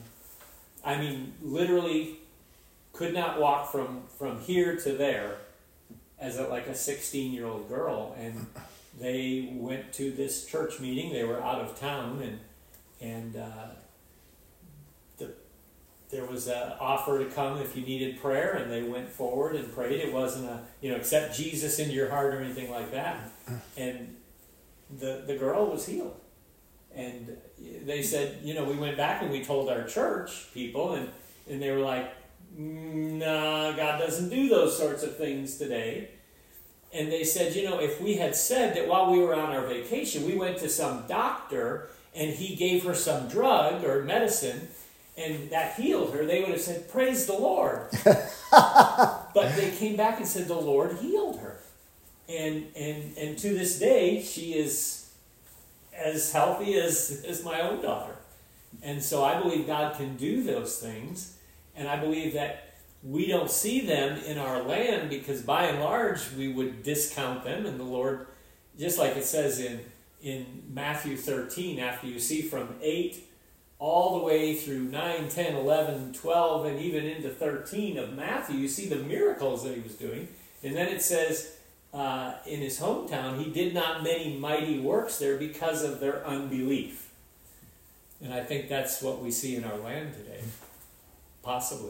literally could not walk from here to there as like a 16-year-old girl. And they went to this church meeting. They were out of town, and there was an offer to come if you needed prayer, and they went forward and prayed. It wasn't accept Jesus into your heart or anything like that. And the girl was healed. And they said, we went back and we told our church people, and they were like, nah, God doesn't do those sorts of things today. And they said, if we had said that while we were on our vacation, we went to some doctor and he gave her some drug or medicine, and that healed her, they would have said, praise the Lord. But they came back and said the Lord healed her. And to this day, she is as healthy as my own daughter. And so I believe God can do those things. And I believe that we don't see them in our land because by and large we would discount them. And the Lord, just like it says in Matthew 13, after you see from 8 all the way through 9, 10, 11, 12, and even into 13 of Matthew, you see the miracles that he was doing. And then it says in his hometown, he did not many mighty works there because of their unbelief. And I think that's what we see in our land today, possibly.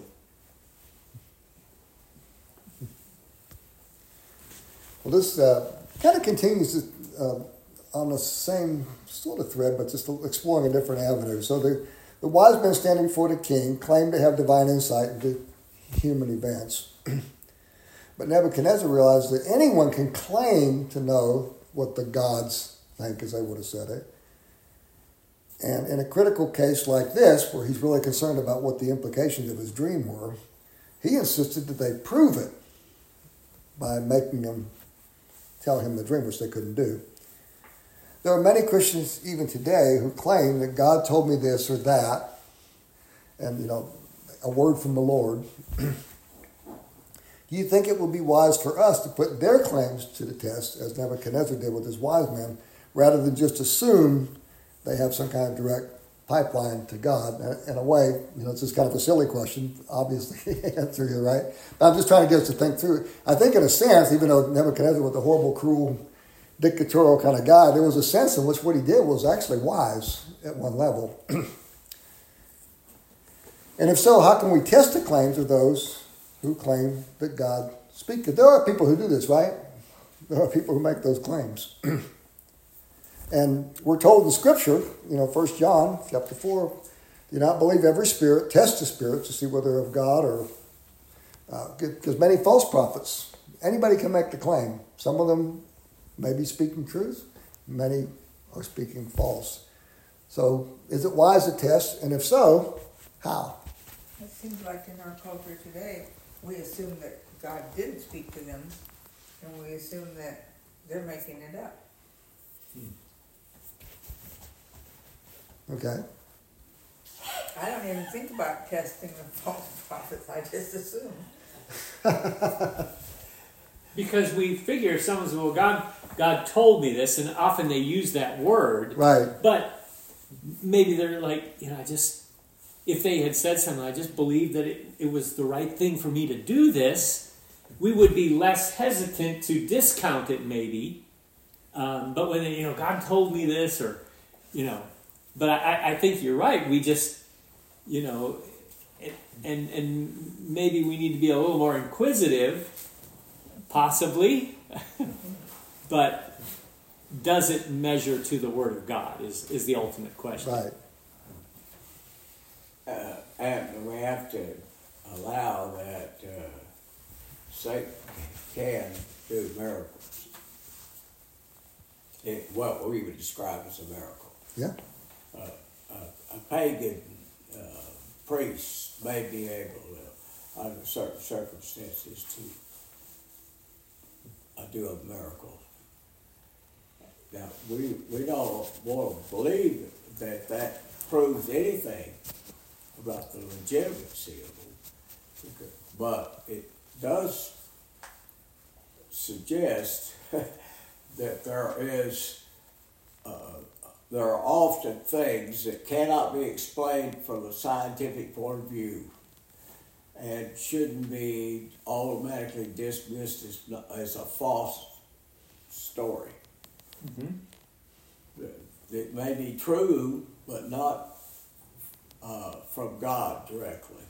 Well, this kind of continues on the same sort of thread, but just exploring a different avenue. So the wise men standing before the king claimed to have divine insight into human events. But Nebuchadnezzar realized that anyone can claim to know what the gods think, as they would have said it. And in a critical case like this, where he's really concerned about what the implications of his dream were, he insisted that they prove it by making them tell him the dream, which they couldn't do. There are many Christians even today who claim that God told me this or that, and, a word from the Lord. Do you think it would be wise for us to put their claims to the test, as Nebuchadnezzar did with his wise men, rather than just assume they have some kind of direct pipeline to God? In a way, it's just kind of a silly question, obviously, the answer here, right? But I'm just trying to get us to think through it. I think in a sense, even though Nebuchadnezzar was a horrible, cruel, dictatorial kind of guy, there was a sense in which what he did was actually wise at one level. And if so, how can we test the claims of those who claim that God speaks? There are people who do this, right? There are people who make those claims. And we're told in Scripture, 1 John chapter 4, do not believe every spirit, test the spirits to see whether they're of God or... because many false prophets, anybody can make the claim. Some of them may be speaking truth, many are speaking false. So is it wise to test? And if so, how? It seems like in our culture today, we assume that God didn't speak to them, and we assume that they're making it up. Okay. I don't even think about testing the false prophets. I just assume. Because we figure someone says, well, God told me this, and often they use that word. Right. But maybe they're like, if they had said something, I just believed that it was the right thing for me to do this, we would be less hesitant to discount it maybe. But when they, God told me this, or, but I think you're right. We just, and maybe we need to be a little more inquisitive, possibly, but does it measure to the Word of God is the ultimate question. Right. And we have to allow that Satan can do miracles. What we would describe as a miracle. Yeah. A pagan priest may be able to, under certain circumstances, to do a miracle. Now, we don't want to believe that proves anything about the legitimacy of it, but it does suggest that there are often things that cannot be explained from a scientific point of view and shouldn't be automatically dismissed as a false story. Mm-hmm. It may be true, but not from God directly.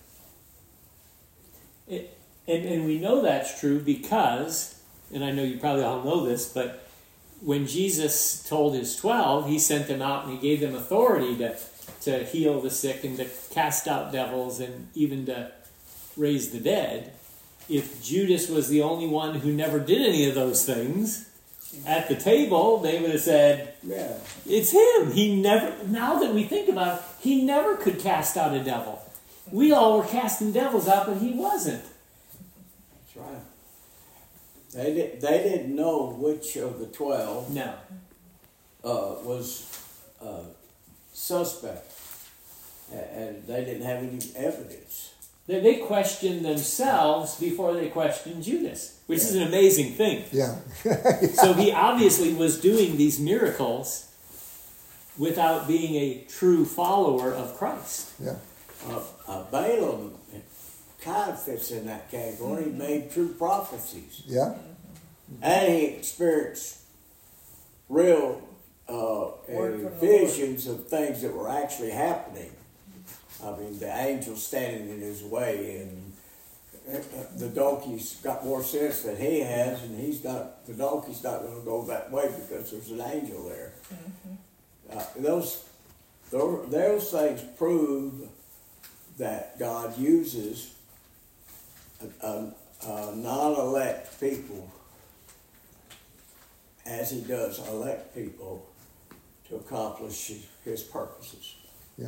And we know that's true because, and I know you probably all know this, but when Jesus told his 12, he sent them out and he gave them authority to heal the sick and to cast out devils and even to raise the dead. If Judas was the only one who never did any of those things, at the table, they would have said, Yeah. it's him. He never, now that we think about it, he never could cast out a devil. We all were casting devils out, but he wasn't. That's right. They didn't know which of the 12 No. was suspect, and they didn't have any evidence. They questioned themselves before they questioned Judas, which is an amazing thing. Yeah. So he obviously was doing these miracles without being a true follower of Christ. Yeah. Balaam kind of fits in that category. He made true prophecies, Yeah. and he experienced real Word from the visions of things that were actually happening. I mean, the angel standing in his way, and the donkey's got more sense than he has, and the donkey's not going to go that way because there's an angel there. Those things prove that God uses non-elect people as he does elect people to accomplish his purposes. Yeah.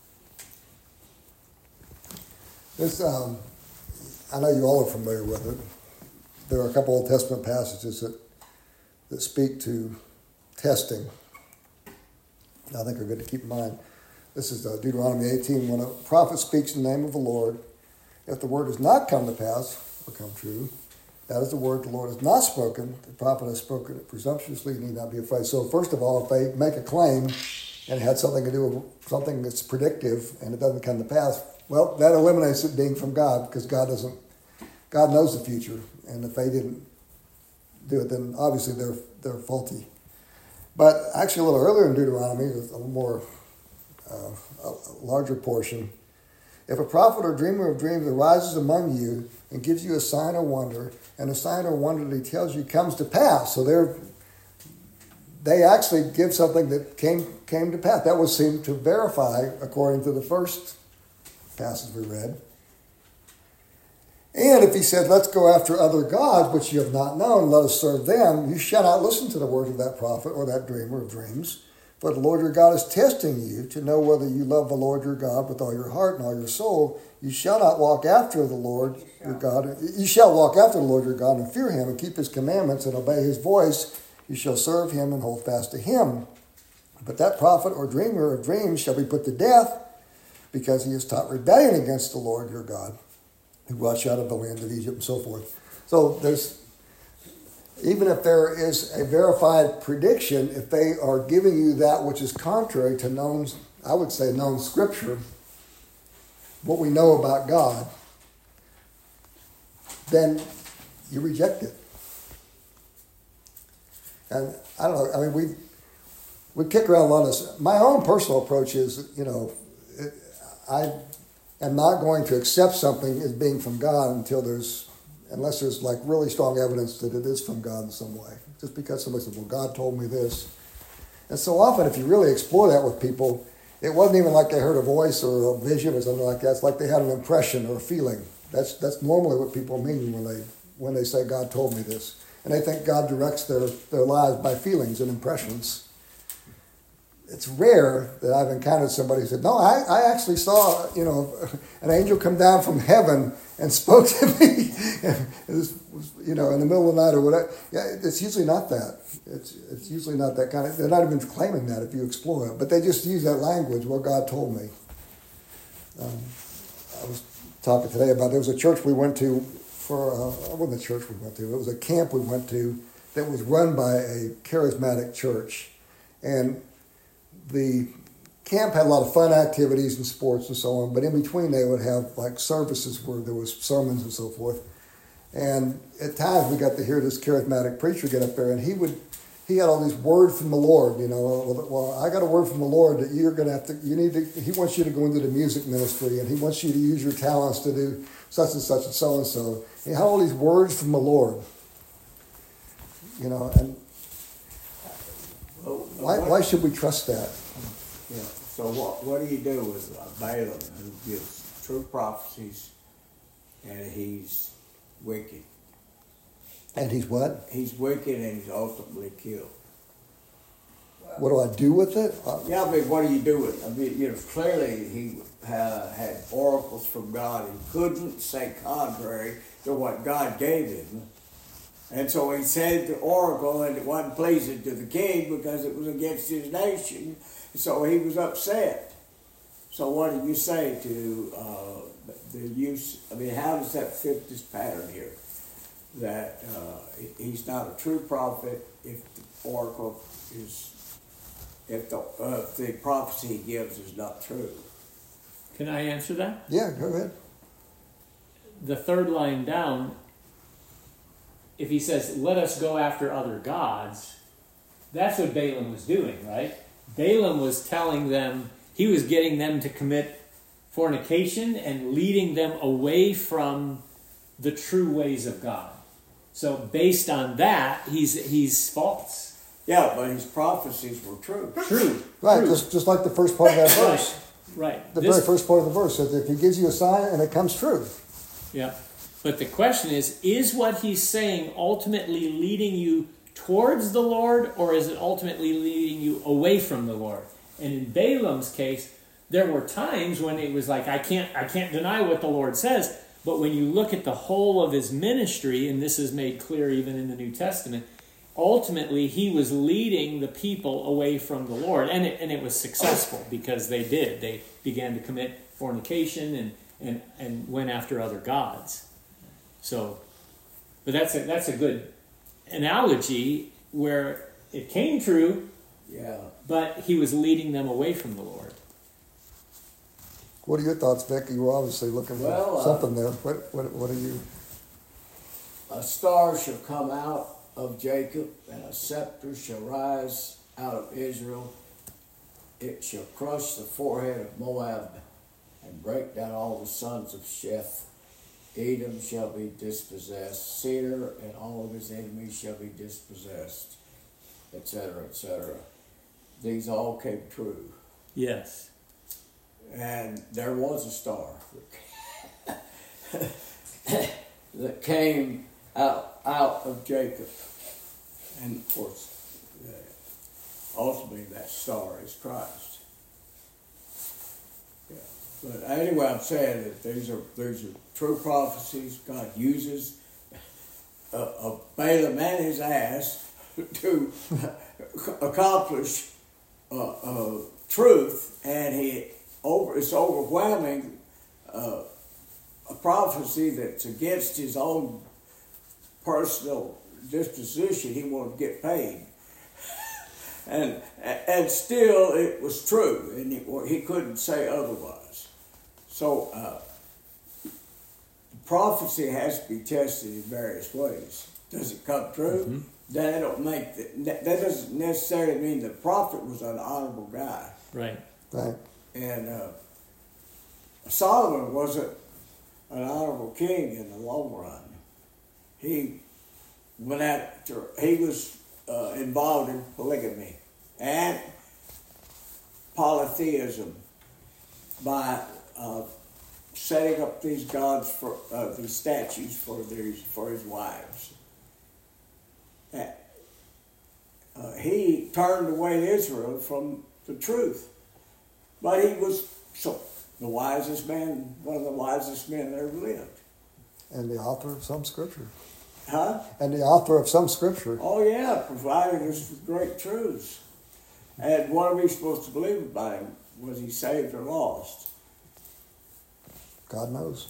This, I know you all are familiar with it. There are a couple Old Testament passages that speak to testing. I think are good to keep in mind. This is Deuteronomy 18. When a prophet speaks in the name of the Lord, if the word does not come to pass or come true, that is the word the Lord has not spoken. The prophet has spoken it presumptuously, you need not be afraid. So first of all, if they make a claim and it had something to do with something that's predictive and it doesn't come to pass, well, that eliminates it being from God, because God knows the future. And if they didn't do it, then obviously they're faulty. But actually a little earlier in Deuteronomy, there's a little more, a larger portion. If a prophet or dreamer of dreams arises among you and gives you a sign or wonder, and a sign or wonder that he tells you comes to pass. So they actually give something that came to pass. That would seem to verify, according to the first passage we read. And if he said, let's go after other gods which you have not known, let us serve them, you shall not listen to the words of that prophet or that dreamer of dreams. For the Lord your God is testing you to know whether you love the Lord your God with all your heart and all your soul. You shall not walk after the Lord your God. You shall walk after the Lord your God and fear him and keep his commandments and obey his voice. You shall serve him and hold fast to him. But that prophet or dreamer of dreams shall be put to death, because he has taught rebellion against the Lord your God, who brought you out of the land of Egypt, and so forth. So even if there is a verified prediction, if they are giving you that which is contrary to known scripture, what we know about God, then you reject it. And I don't know, I mean, we kick around a lot of this. My own personal approach is, I am not going to accept something as being from God unless there's like really strong evidence that it is from God in some way. Just because somebody says, well, God told me this. And so often, if you really explore that with people, it wasn't even like they heard a voice or a vision or something like that. It's like they had an impression or a feeling. That's normally what people mean when they say, God told me this. And they think God directs their lives by feelings and impressions. It's rare that I've encountered somebody who said, no, I actually saw, an angel come down from heaven and spoke to me, in the middle of the night or whatever. Yeah, it's usually not that. It's usually not that kind of, they're not even claiming that if you explore it, but they just use that language, well, God told me. I was talking today about, there was a church we went to it wasn't a church we went to, it was a camp we went to that was run by a charismatic church. And the camp had a lot of fun activities and sports and so on, but in between they would have like services where there was sermons and so forth. And at times we got to hear this charismatic preacher get up there, and he had all these words from the Lord, well, I got a word from the Lord that you're going to have to, he wants you to go into the music ministry, and he wants you to use your talents to do such and such and so and so. He had all these words from the Lord, and why should we trust that? Yeah. So what do you do with Balaam, who gives true prophecies and he's wicked? And he's what? He's wicked and he's ultimately killed. What do I do with it? Yeah, but what do you do with it? I mean, clearly he had oracles from God. He couldn't say contrary to what God gave him. And so he said the oracle, and it wasn't pleasing to the king because it was against his nation. So he was upset. So what do you say to the use? I mean, how does that fit this pattern here? That he's not a true prophet if the oracle is, if the prophecy he gives is not true. Can I answer that? Yeah, go ahead. The third line down, if he says, let us go after other gods, that's what Balaam was doing, right? Balaam was telling them, he was getting them to commit fornication and leading them away from the true ways of God. So based on that, he's false. Yeah, but his prophecies were true. True. Right, True. just like the first part of that verse. Right. The very first part of the verse said that if he gives you a sign and it comes true. Yeah. But the question is what he's saying ultimately leading you towards the Lord, or is it ultimately leading you away from the Lord? And in Balaam's case, there were times when it was like, I can't deny what the Lord says. But when you look at the whole of his ministry, and this is made clear even in the New Testament, ultimately he was leading the people away from the Lord. And it was successful because they did. They began to commit fornication and went after other gods. So, but that's a good analogy where it came true, Yeah. but he was leading them away from the Lord. What are your thoughts, Vic? You were obviously looking for Well, something there. What are you? A star shall come out of Jacob, and a scepter shall rise out of Israel. It shall crush the forehead of Moab and break down all the sons of Sheth. Edom shall be dispossessed. Seir and all of his enemies shall be dispossessed, etc., etc. These all came true. Yes. And there was a star that came out of Jacob. And of course, ultimately that star is Christ. Yeah. But anyway, I'm saying that these are true prophecies. God uses Balaam and his ass to accomplish truth, and it's overwhelming a prophecy that's against his own personal disposition. He wanted to get paid, and still it was true, and he couldn't say otherwise. So prophecy has to be tested in various ways. Does it come true? Mm-hmm. That doesn't necessarily mean the prophet was an honorable guy. Right. Right. And Solomon wasn't an honorable king in the long run. He was involved in polygamy and polytheism by setting up these gods for these statues for his wives. He turned away Israel from the truth. But he was the wisest man, one of the wisest men that ever lived. And the author of some scripture. Huh? And the author of some scripture. Oh yeah, provided us with great truths. And what are we supposed to believe about him? Was he saved or lost? God knows.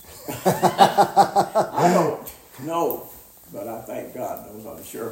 I don't know, but I think God knows, I'm sure.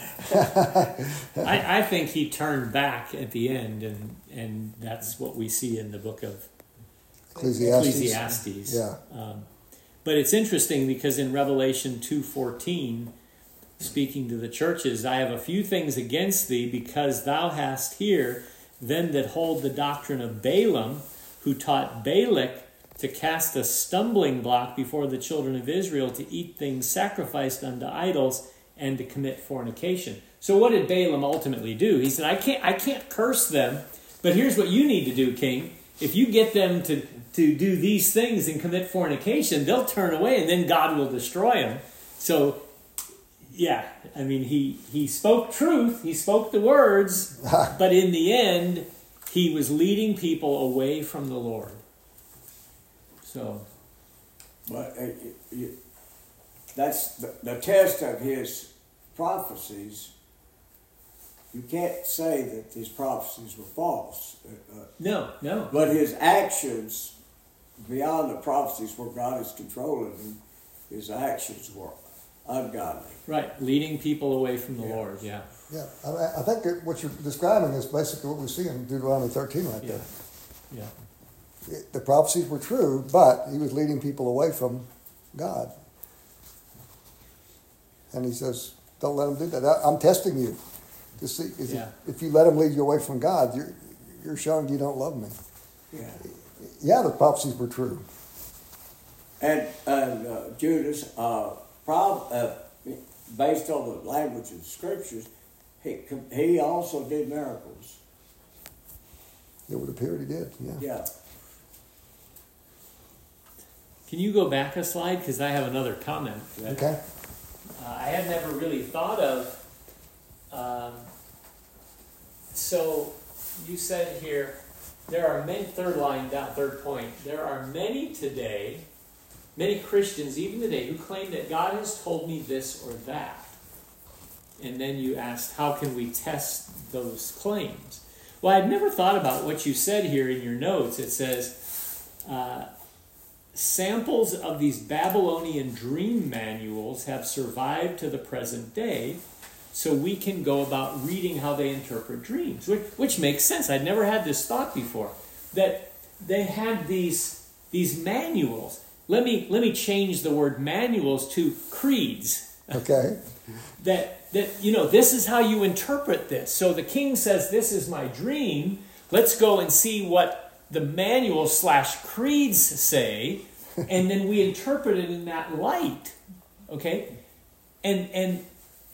I think he turned back at the end, and that's what we see in the book of Ecclesiastes. Yeah. But it's interesting because in Revelation 2:14, speaking to the churches, I have a few things against thee, because thou hast here them that hold the doctrine of Balaam, who taught Balak to cast a stumbling block before the children of Israel, to eat things sacrificed unto idols, and to commit fornication. So what did Balaam ultimately do? He said, I can't curse them, but here's what you need to do, king. If you get them to do these things and commit fornication, they'll turn away, and then God will destroy them. So Yeah, I mean, he spoke truth, he spoke the words, but in the end, he was leading people away from the Lord. So, But that's the test of his prophecies. You can't say that his prophecies were false. no. But his actions, beyond the prophecies where God is controlling him, his actions were ungodly. Right, leading people away from the Lord, yeah. Yeah, I think that what you're describing is basically what we see in Deuteronomy 13 right there. Yeah. The prophecies were true, but he was leading people away from God. And he says, don't let him do that. I'm testing you to see if you let him lead you away from God, you're showing you don't love me. Yeah. Yeah, the prophecies were true. And Judas, based on the language of the scriptures, he also did miracles. It would appear he did, yeah. Yeah. Can you go back a slide? Because I have another comment. Okay. I had never really thought of. So you said here, there are many, third line down, third point, there are many today, many Christians even today, who claim that God has told me this or that. And then you asked, how can we test those claims? Well, I'd never thought about what you said here in your notes. It says, samples of these Babylonian dream manuals have survived to the present day, so we can go about reading how they interpret dreams, which makes sense. I'd never had this thought before, that they had these manuals. Let me change the word manuals to creeds. Okay. that this is how you interpret this. So the king says, this is my dream. Let's go and see what the manual / creeds say, and then we interpret it in that light. Okay? And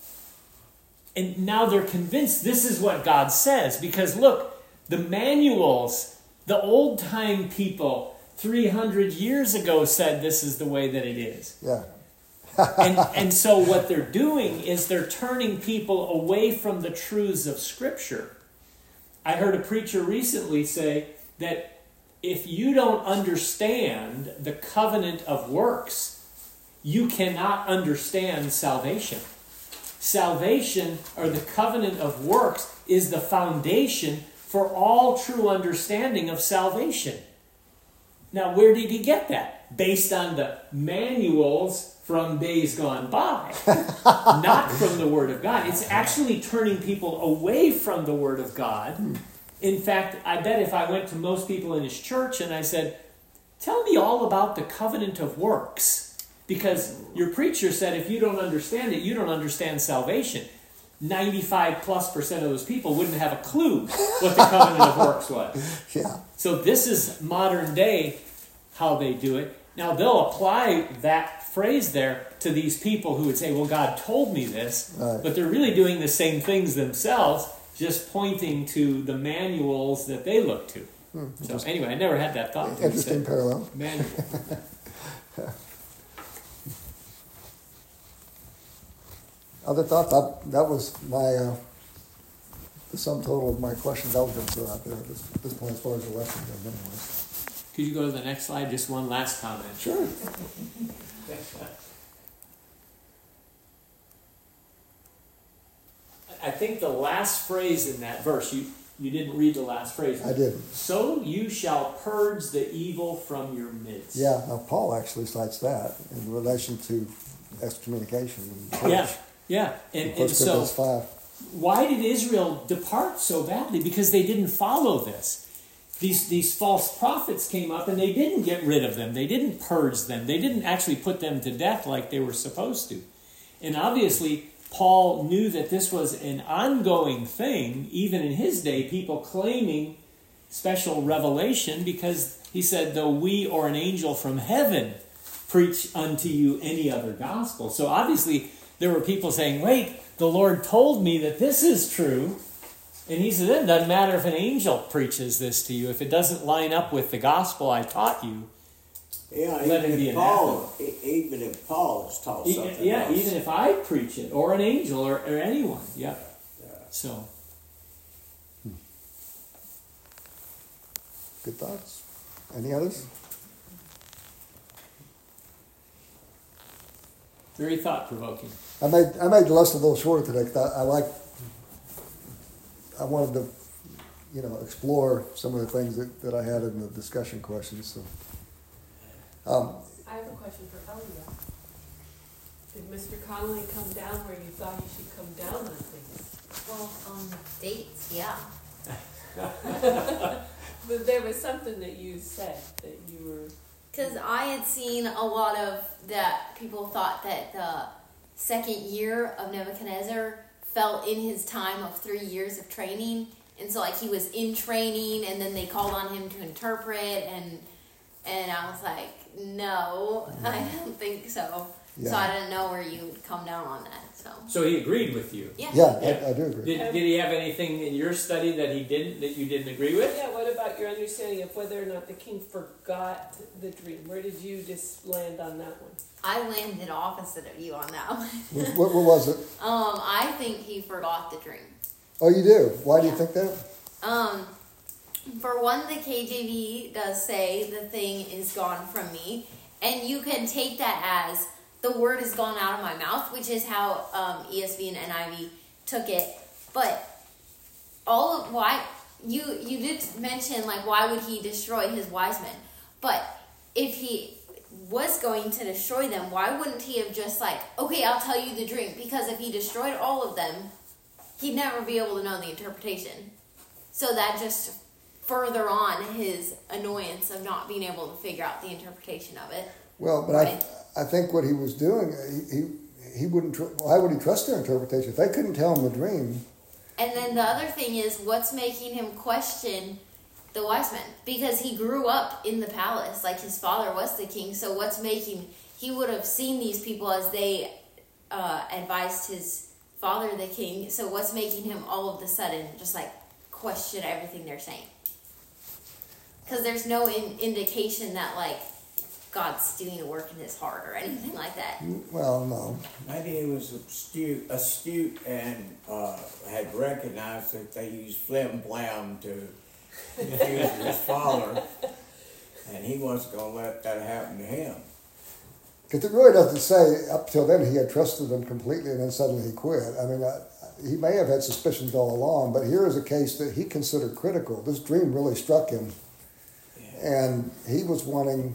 now they're convinced this is what God says, because look, the manuals, the old time people 300 years ago said this is the way that it is. Yeah. and so what they're doing is they're turning people away from the truths of Scripture. I heard a preacher recently say that if you don't understand the covenant of works, you cannot understand salvation. Salvation, or the covenant of works, is the foundation for all true understanding of salvation. Now, where did he get that? Based on the manuals from days gone by, not from the Word of God. It's actually turning people away from the Word of God. In fact, I bet if I went to most people in his church and I said, tell me all about the covenant of works, because your preacher said if you don't understand it, you don't understand salvation. 95+% of those people wouldn't have a clue what the covenant of works was. Yeah. So this is modern day how they do it. Now they'll apply that phrase there to these people who would say, well, God told me this, Right. but they're really doing the same things themselves, just pointing to the manuals that they look to. So anyway, I never had that thought. Interesting parallel. Manual. Other thoughts? That was my the sum total of my questions I was going to throw out there at this point as far as the lesson goes anyways. Could you go to the next slide? Just one last comment. Sure. I think the last phrase in that verse, you didn't read the last phrase. I didn't. So you shall purge the evil from your midst. Yeah, now Paul actually cites that in relation to excommunication. Yeah. And 1 so Corinthians 5. why did Israel depart so badly? Because they didn't follow this. These false prophets came up and they didn't get rid of them. They didn't purge them. They didn't actually put them to death like they were supposed to. And obviously, Paul knew that this was an ongoing thing, even in his day, people claiming special revelation, because he said, though we or an angel from heaven preach unto you any other gospel. So obviously, there were people saying, wait, the Lord told me that this is true. And he said, it doesn't matter if an angel preaches this to you. If it doesn't line up with the gospel I taught you, Yeah, let him be even anathema. even if Paul has taught something Yeah, else. even if I preach it, or an angel, or anyone. Yeah. So. Good thoughts. Any others? Very thought-provoking. I made the list a little shorter today because I wanted to, explore some of the things that I had in the discussion questions. So, I have a question for Elia. Did Mr. Connolly come down where you thought he should come down on things? Well, on dates, yeah. But there was something that you said that you were. Because I had seen a lot of that people thought that the second year of Nebuchadnezzar fell in his time of 3 years of training. And so like he was in training and then they called on him to interpret and I was like, no, I don't think so. Yeah. So I didn't know where you would come down on that. So he agreed with you. Yeah. I do agree. Did he have anything in your study that you didn't agree with? Yeah, what about your understanding of whether or not the king forgot the dream? Where did you just land on that one? I landed opposite of you on that one. What was it? I think he forgot the dream. Oh, you do? Why do you Yeah. think that? For one, the KJV does say the thing is gone from me, and you can take that as the word is gone out of my mouth, which is how ESV and NIV took it. But why you did mention like why would he destroy his wise men? But if he was going to destroy them, why wouldn't he have just like, okay, I'll tell you the dream? Because if he destroyed all of them, he'd never be able to know the interpretation. So that just further on his annoyance of not being able to figure out the interpretation of it. Well, but Right. I think what he was doing, he wouldn't. Why would he trust their interpretation if they couldn't tell him the dream? And then the other thing is, what's making him question the wise men? Because he grew up in the palace, like his father was the king. So what's making, he would have seen these people as they advised his father, the king. So what's making him all of a sudden just like question everything they're saying? Because there's no indication that like God's doing a work in his heart or anything like that. Well, no. Maybe he was astute and had recognized that they used flim blam to confuse his father, and he wasn't going to let that happen to him. Because it really doesn't say up till then he had trusted them completely and then suddenly he quit. I mean, he may have had suspicions all along, but here is a case that he considered critical. This dream really struck him, and he was wanting.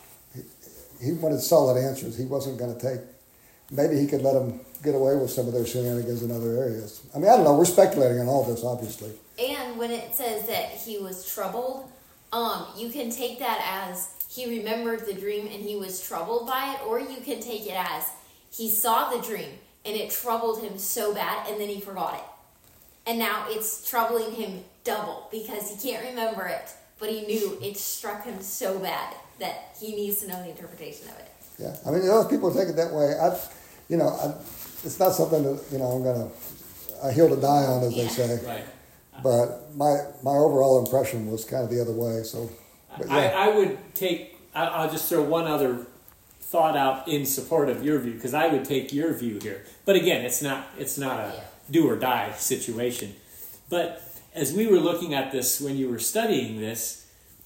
He wanted solid answers. He wasn't going to take. Maybe he could let them get away with some of their shenanigans in other areas. I mean, I don't know. We're speculating on all this, obviously. And when it says that he was troubled, you can take that as he remembered the dream and he was troubled by it, or you can take it as he saw the dream and it troubled him so bad and then he forgot it. And now it's troubling him double because he can't remember it, but he knew it struck him so bad that he needs to know the interpretation of it. Yeah, I mean, those people take it that way. It's not something that I'm gonna a hill to die on, as they say. Right. But my overall impression was kind of the other way. So, but yeah. I would take. I'll just throw one other thought out in support of your view, because I would take your view here. But again, it's not a do or die situation. But as we were looking at this when you were studying this.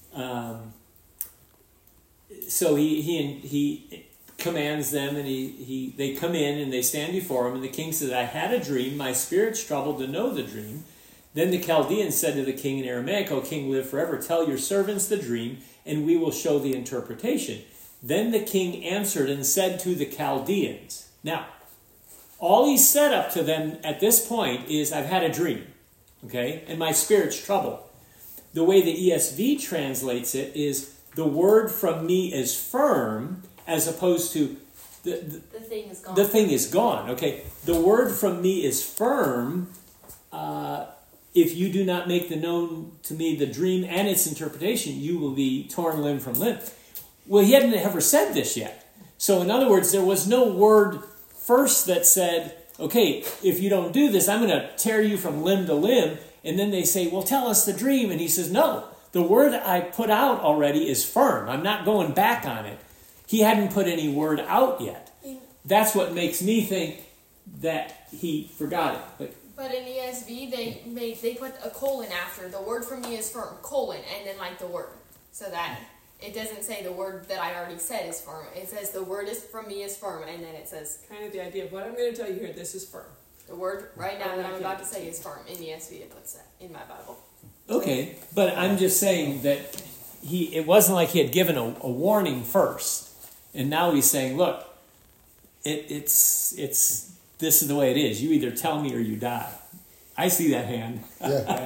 So he commands them, and they come in and they stand before him, and the king says, "I had a dream. My spirit's troubled to know the dream." Then the Chaldeans said to the king in Aramaic, "O king, live forever. Tell your servants the dream, and we will show the interpretation." Then the king answered and said to the Chaldeans. Now, all he said up to them at this point is, "I've had a dream, okay, and my spirit's troubled." The way the ESV translates it is, "The word from me is firm," as opposed to the thing is gone. The thing is gone. Okay, the word from me is firm. If you do not make known to me the dream and its interpretation, you will be torn limb from limb. Well, he hadn't ever said this yet. So in other words, there was no word first that said, "Okay, if you don't do this, I'm going to tear you from limb to limb." And then they say, "Well, tell us the dream." And he says, "No, the word I put out already is firm. I'm not going back on it. He hadn't put any word out yet. That's what makes me think that he forgot it. But in ESV, they put a colon after the word for me is firm, colon, and then like the word, so that it doesn't say the word that I already said is firm. It says the word is from me is firm, and then it says Kind of the idea of what I'm going to tell you here. This is firm. the word right now that I'm about to say is firm. In ESV, it puts that in my Bible. Okay, but I'm just saying that it wasn't like he had given a warning first, and now he's saying, look, it's this is the way it is. You either tell me or you die. I see that hand. Yeah.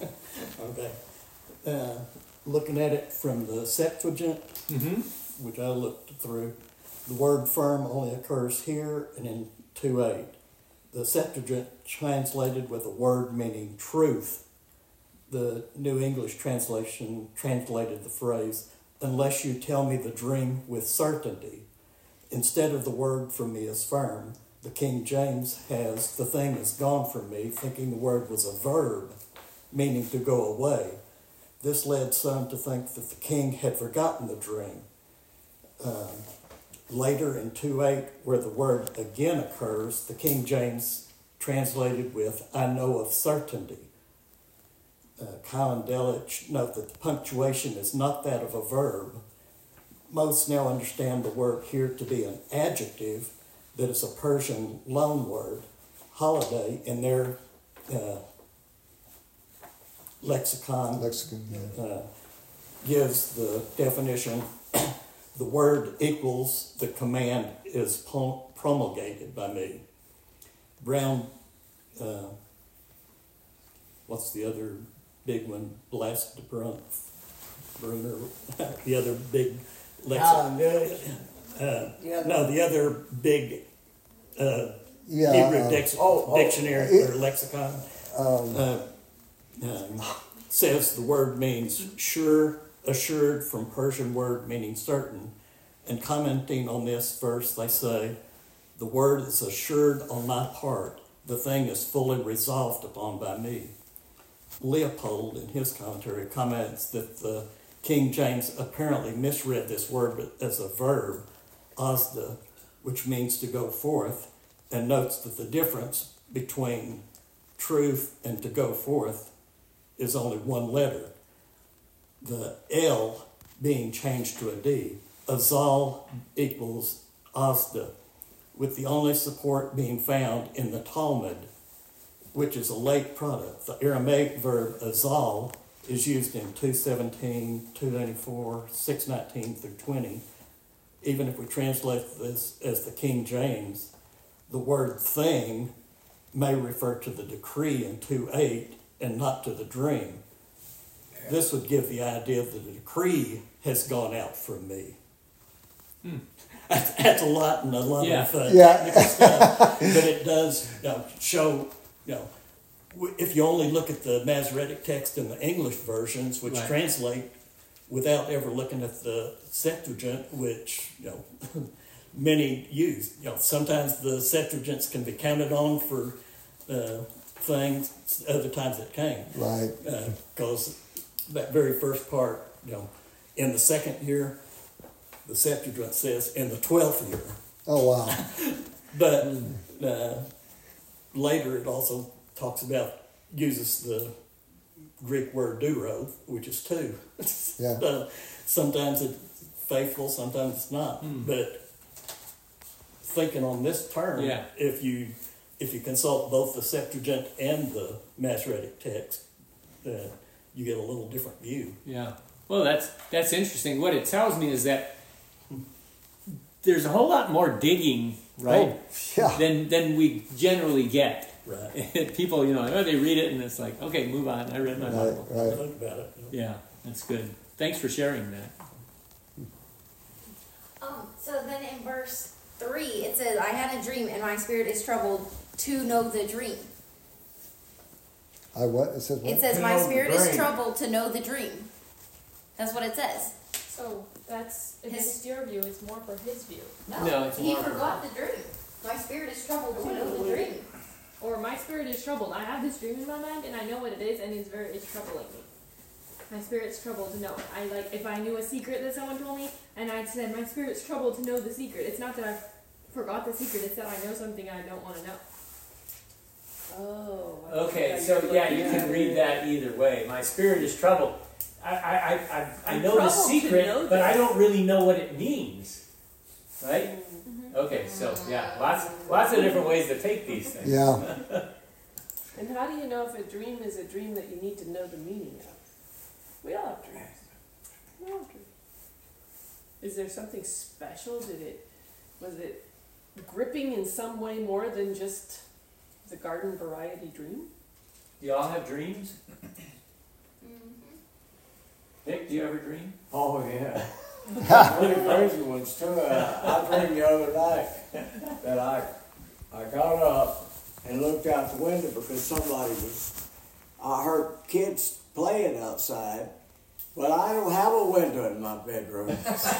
Okay. Looking at it from the Septuagint, which I looked through, the word firm only occurs here and in 2:8. The Septuagint translated with a word meaning truth. The New English translation translated the phrase, unless you tell me the dream with certainty. Instead of the word from me is firm, the King James has the thing is gone from me, thinking the word was a verb, meaning to go away. This led some to think that the king had forgotten the dream. Later in 2:8, where the word again occurs, the King James translated with, I know of certainty. Colin Delich note that the punctuation is not that of a verb. Most now understand the word here to be an adjective that is a Persian loan word. Holiday in their lexicon gives the definition, the word equals the command is promulgated by me. Brown, what's the other big one? Brunner, the other big lexicon. No, the other big Hebrew dictionary or lexicon says the word means sure, assured, from Persian word meaning certain. And commenting on this verse, they say, the word is assured on my part. The thing is fully resolved upon by me. Leopold, in his commentary, comments that the King James apparently misread this word as a verb, asda, which means to go forth, and notes that the difference between truth and to go forth is only one letter. The L being changed to a D. Azal equals asda, with the only support being found in the Talmud, which is a late product. The Aramaic verb azal is used in 217, 294, 619 through 20. Even if we translate this as the King James, the word thing may refer to the decree in 2:8 and not to the dream. This would give the idea that the decree has gone out from me. That's a lot and a lot of technical stuff, but it does show, if you only look at the Masoretic text in the English versions, which translate without ever looking at the Septuagint, which many use. Sometimes the Septuagints can be counted on for things, other times it can't. Right. Because that very first part, in the second year, the Septuagint says in the 12th year. Oh, wow. But later it also uses the Greek word duro, which is two. Yeah. Sometimes it's faithful, sometimes it's not. But thinking on this term, if you consult both the Septuagint and the Masoretic text, you get a little different view. Yeah. Well, that's interesting. What it tells me is that there's a whole lot more digging, right? Than we generally get. Right. People, they read it and it's like, okay, move on. I read my Bible. Right. Think about it. Yeah, that's good. Thanks for sharing that. So then in verse 3, it says, I had a dream and my spirit is troubled to know the dream. It says what? It says, To my know the spirit is dream. troubled to know the dream. That's what it says. So that's against your view. It's more for his view. No, it's he more- forgot the dream. My spirit is troubled to know the dream. Or my spirit is troubled. I have this dream in my mind and I know what it is and it's troubling me. My spirit's troubled to know. I like if I knew a secret that someone told me, and I'd said my spirit's troubled to know the secret. It's not that I forgot the secret. It's that I know something I don't want to know. Oh. Okay, so yeah, you can read that either way. My spirit is troubled. I I'm know the troubled to secret, know but I this. don't really know what it means. Right? Okay, so yeah, lots of different ways to take these things. Yeah. And how do you know if a dream is a dream that you need to know the meaning of? We all have dreams. We all have dreams. Is there something special? Was it gripping in some way more than just the garden variety dream? Do you all have dreams? Nick, do you ever dream? Oh, yeah. Really crazy ones too. I dreamed the other night that I got up and looked out the window because I heard kids playing outside, but I don't have a window in my bedroom.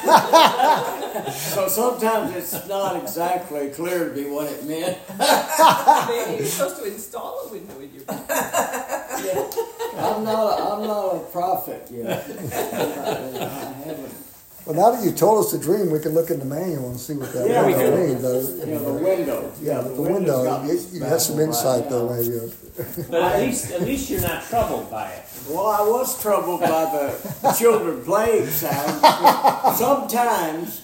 So sometimes it's not exactly clear to me what it meant. Maybe you're supposed to install a window in your bedroom. I'm not a prophet yet. I haven't. Well, now that you told us the dream, we can look in the manual and see what that Yeah, we window can. means. The window. Yeah, the window's window. got You have some baffled insight right though, now. maybe. But at least you're not troubled by it. Well, I was troubled by the children playing sound. Sometimes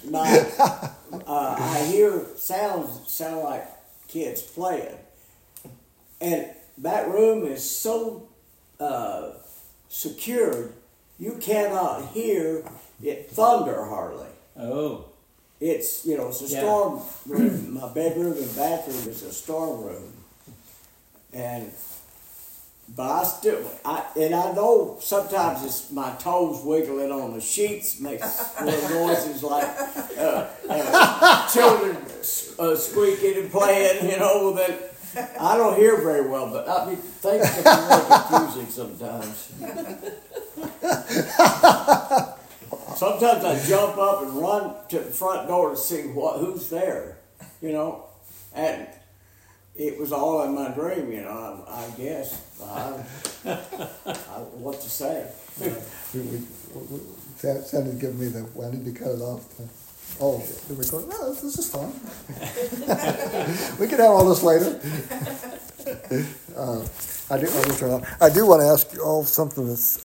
I hear sounds sound like kids playing, and that room is so secured you cannot hear it thunder hardly. Oh. It's it's a Yeah. storm room. My bedroom and bathroom is a storm room, but I know sometimes it's my toes wiggling on the sheets makes little noises like children squeaking and playing. That I don't hear very well, but things can be really confusing sometimes. Sometimes I jump up and run to the front door to see who's there, and it was all in my dream, I guess. What to say? Sandy giving me I need to cut it off. Oh, the record. No, this is fun. We can have all this later. I do want to ask you all something that's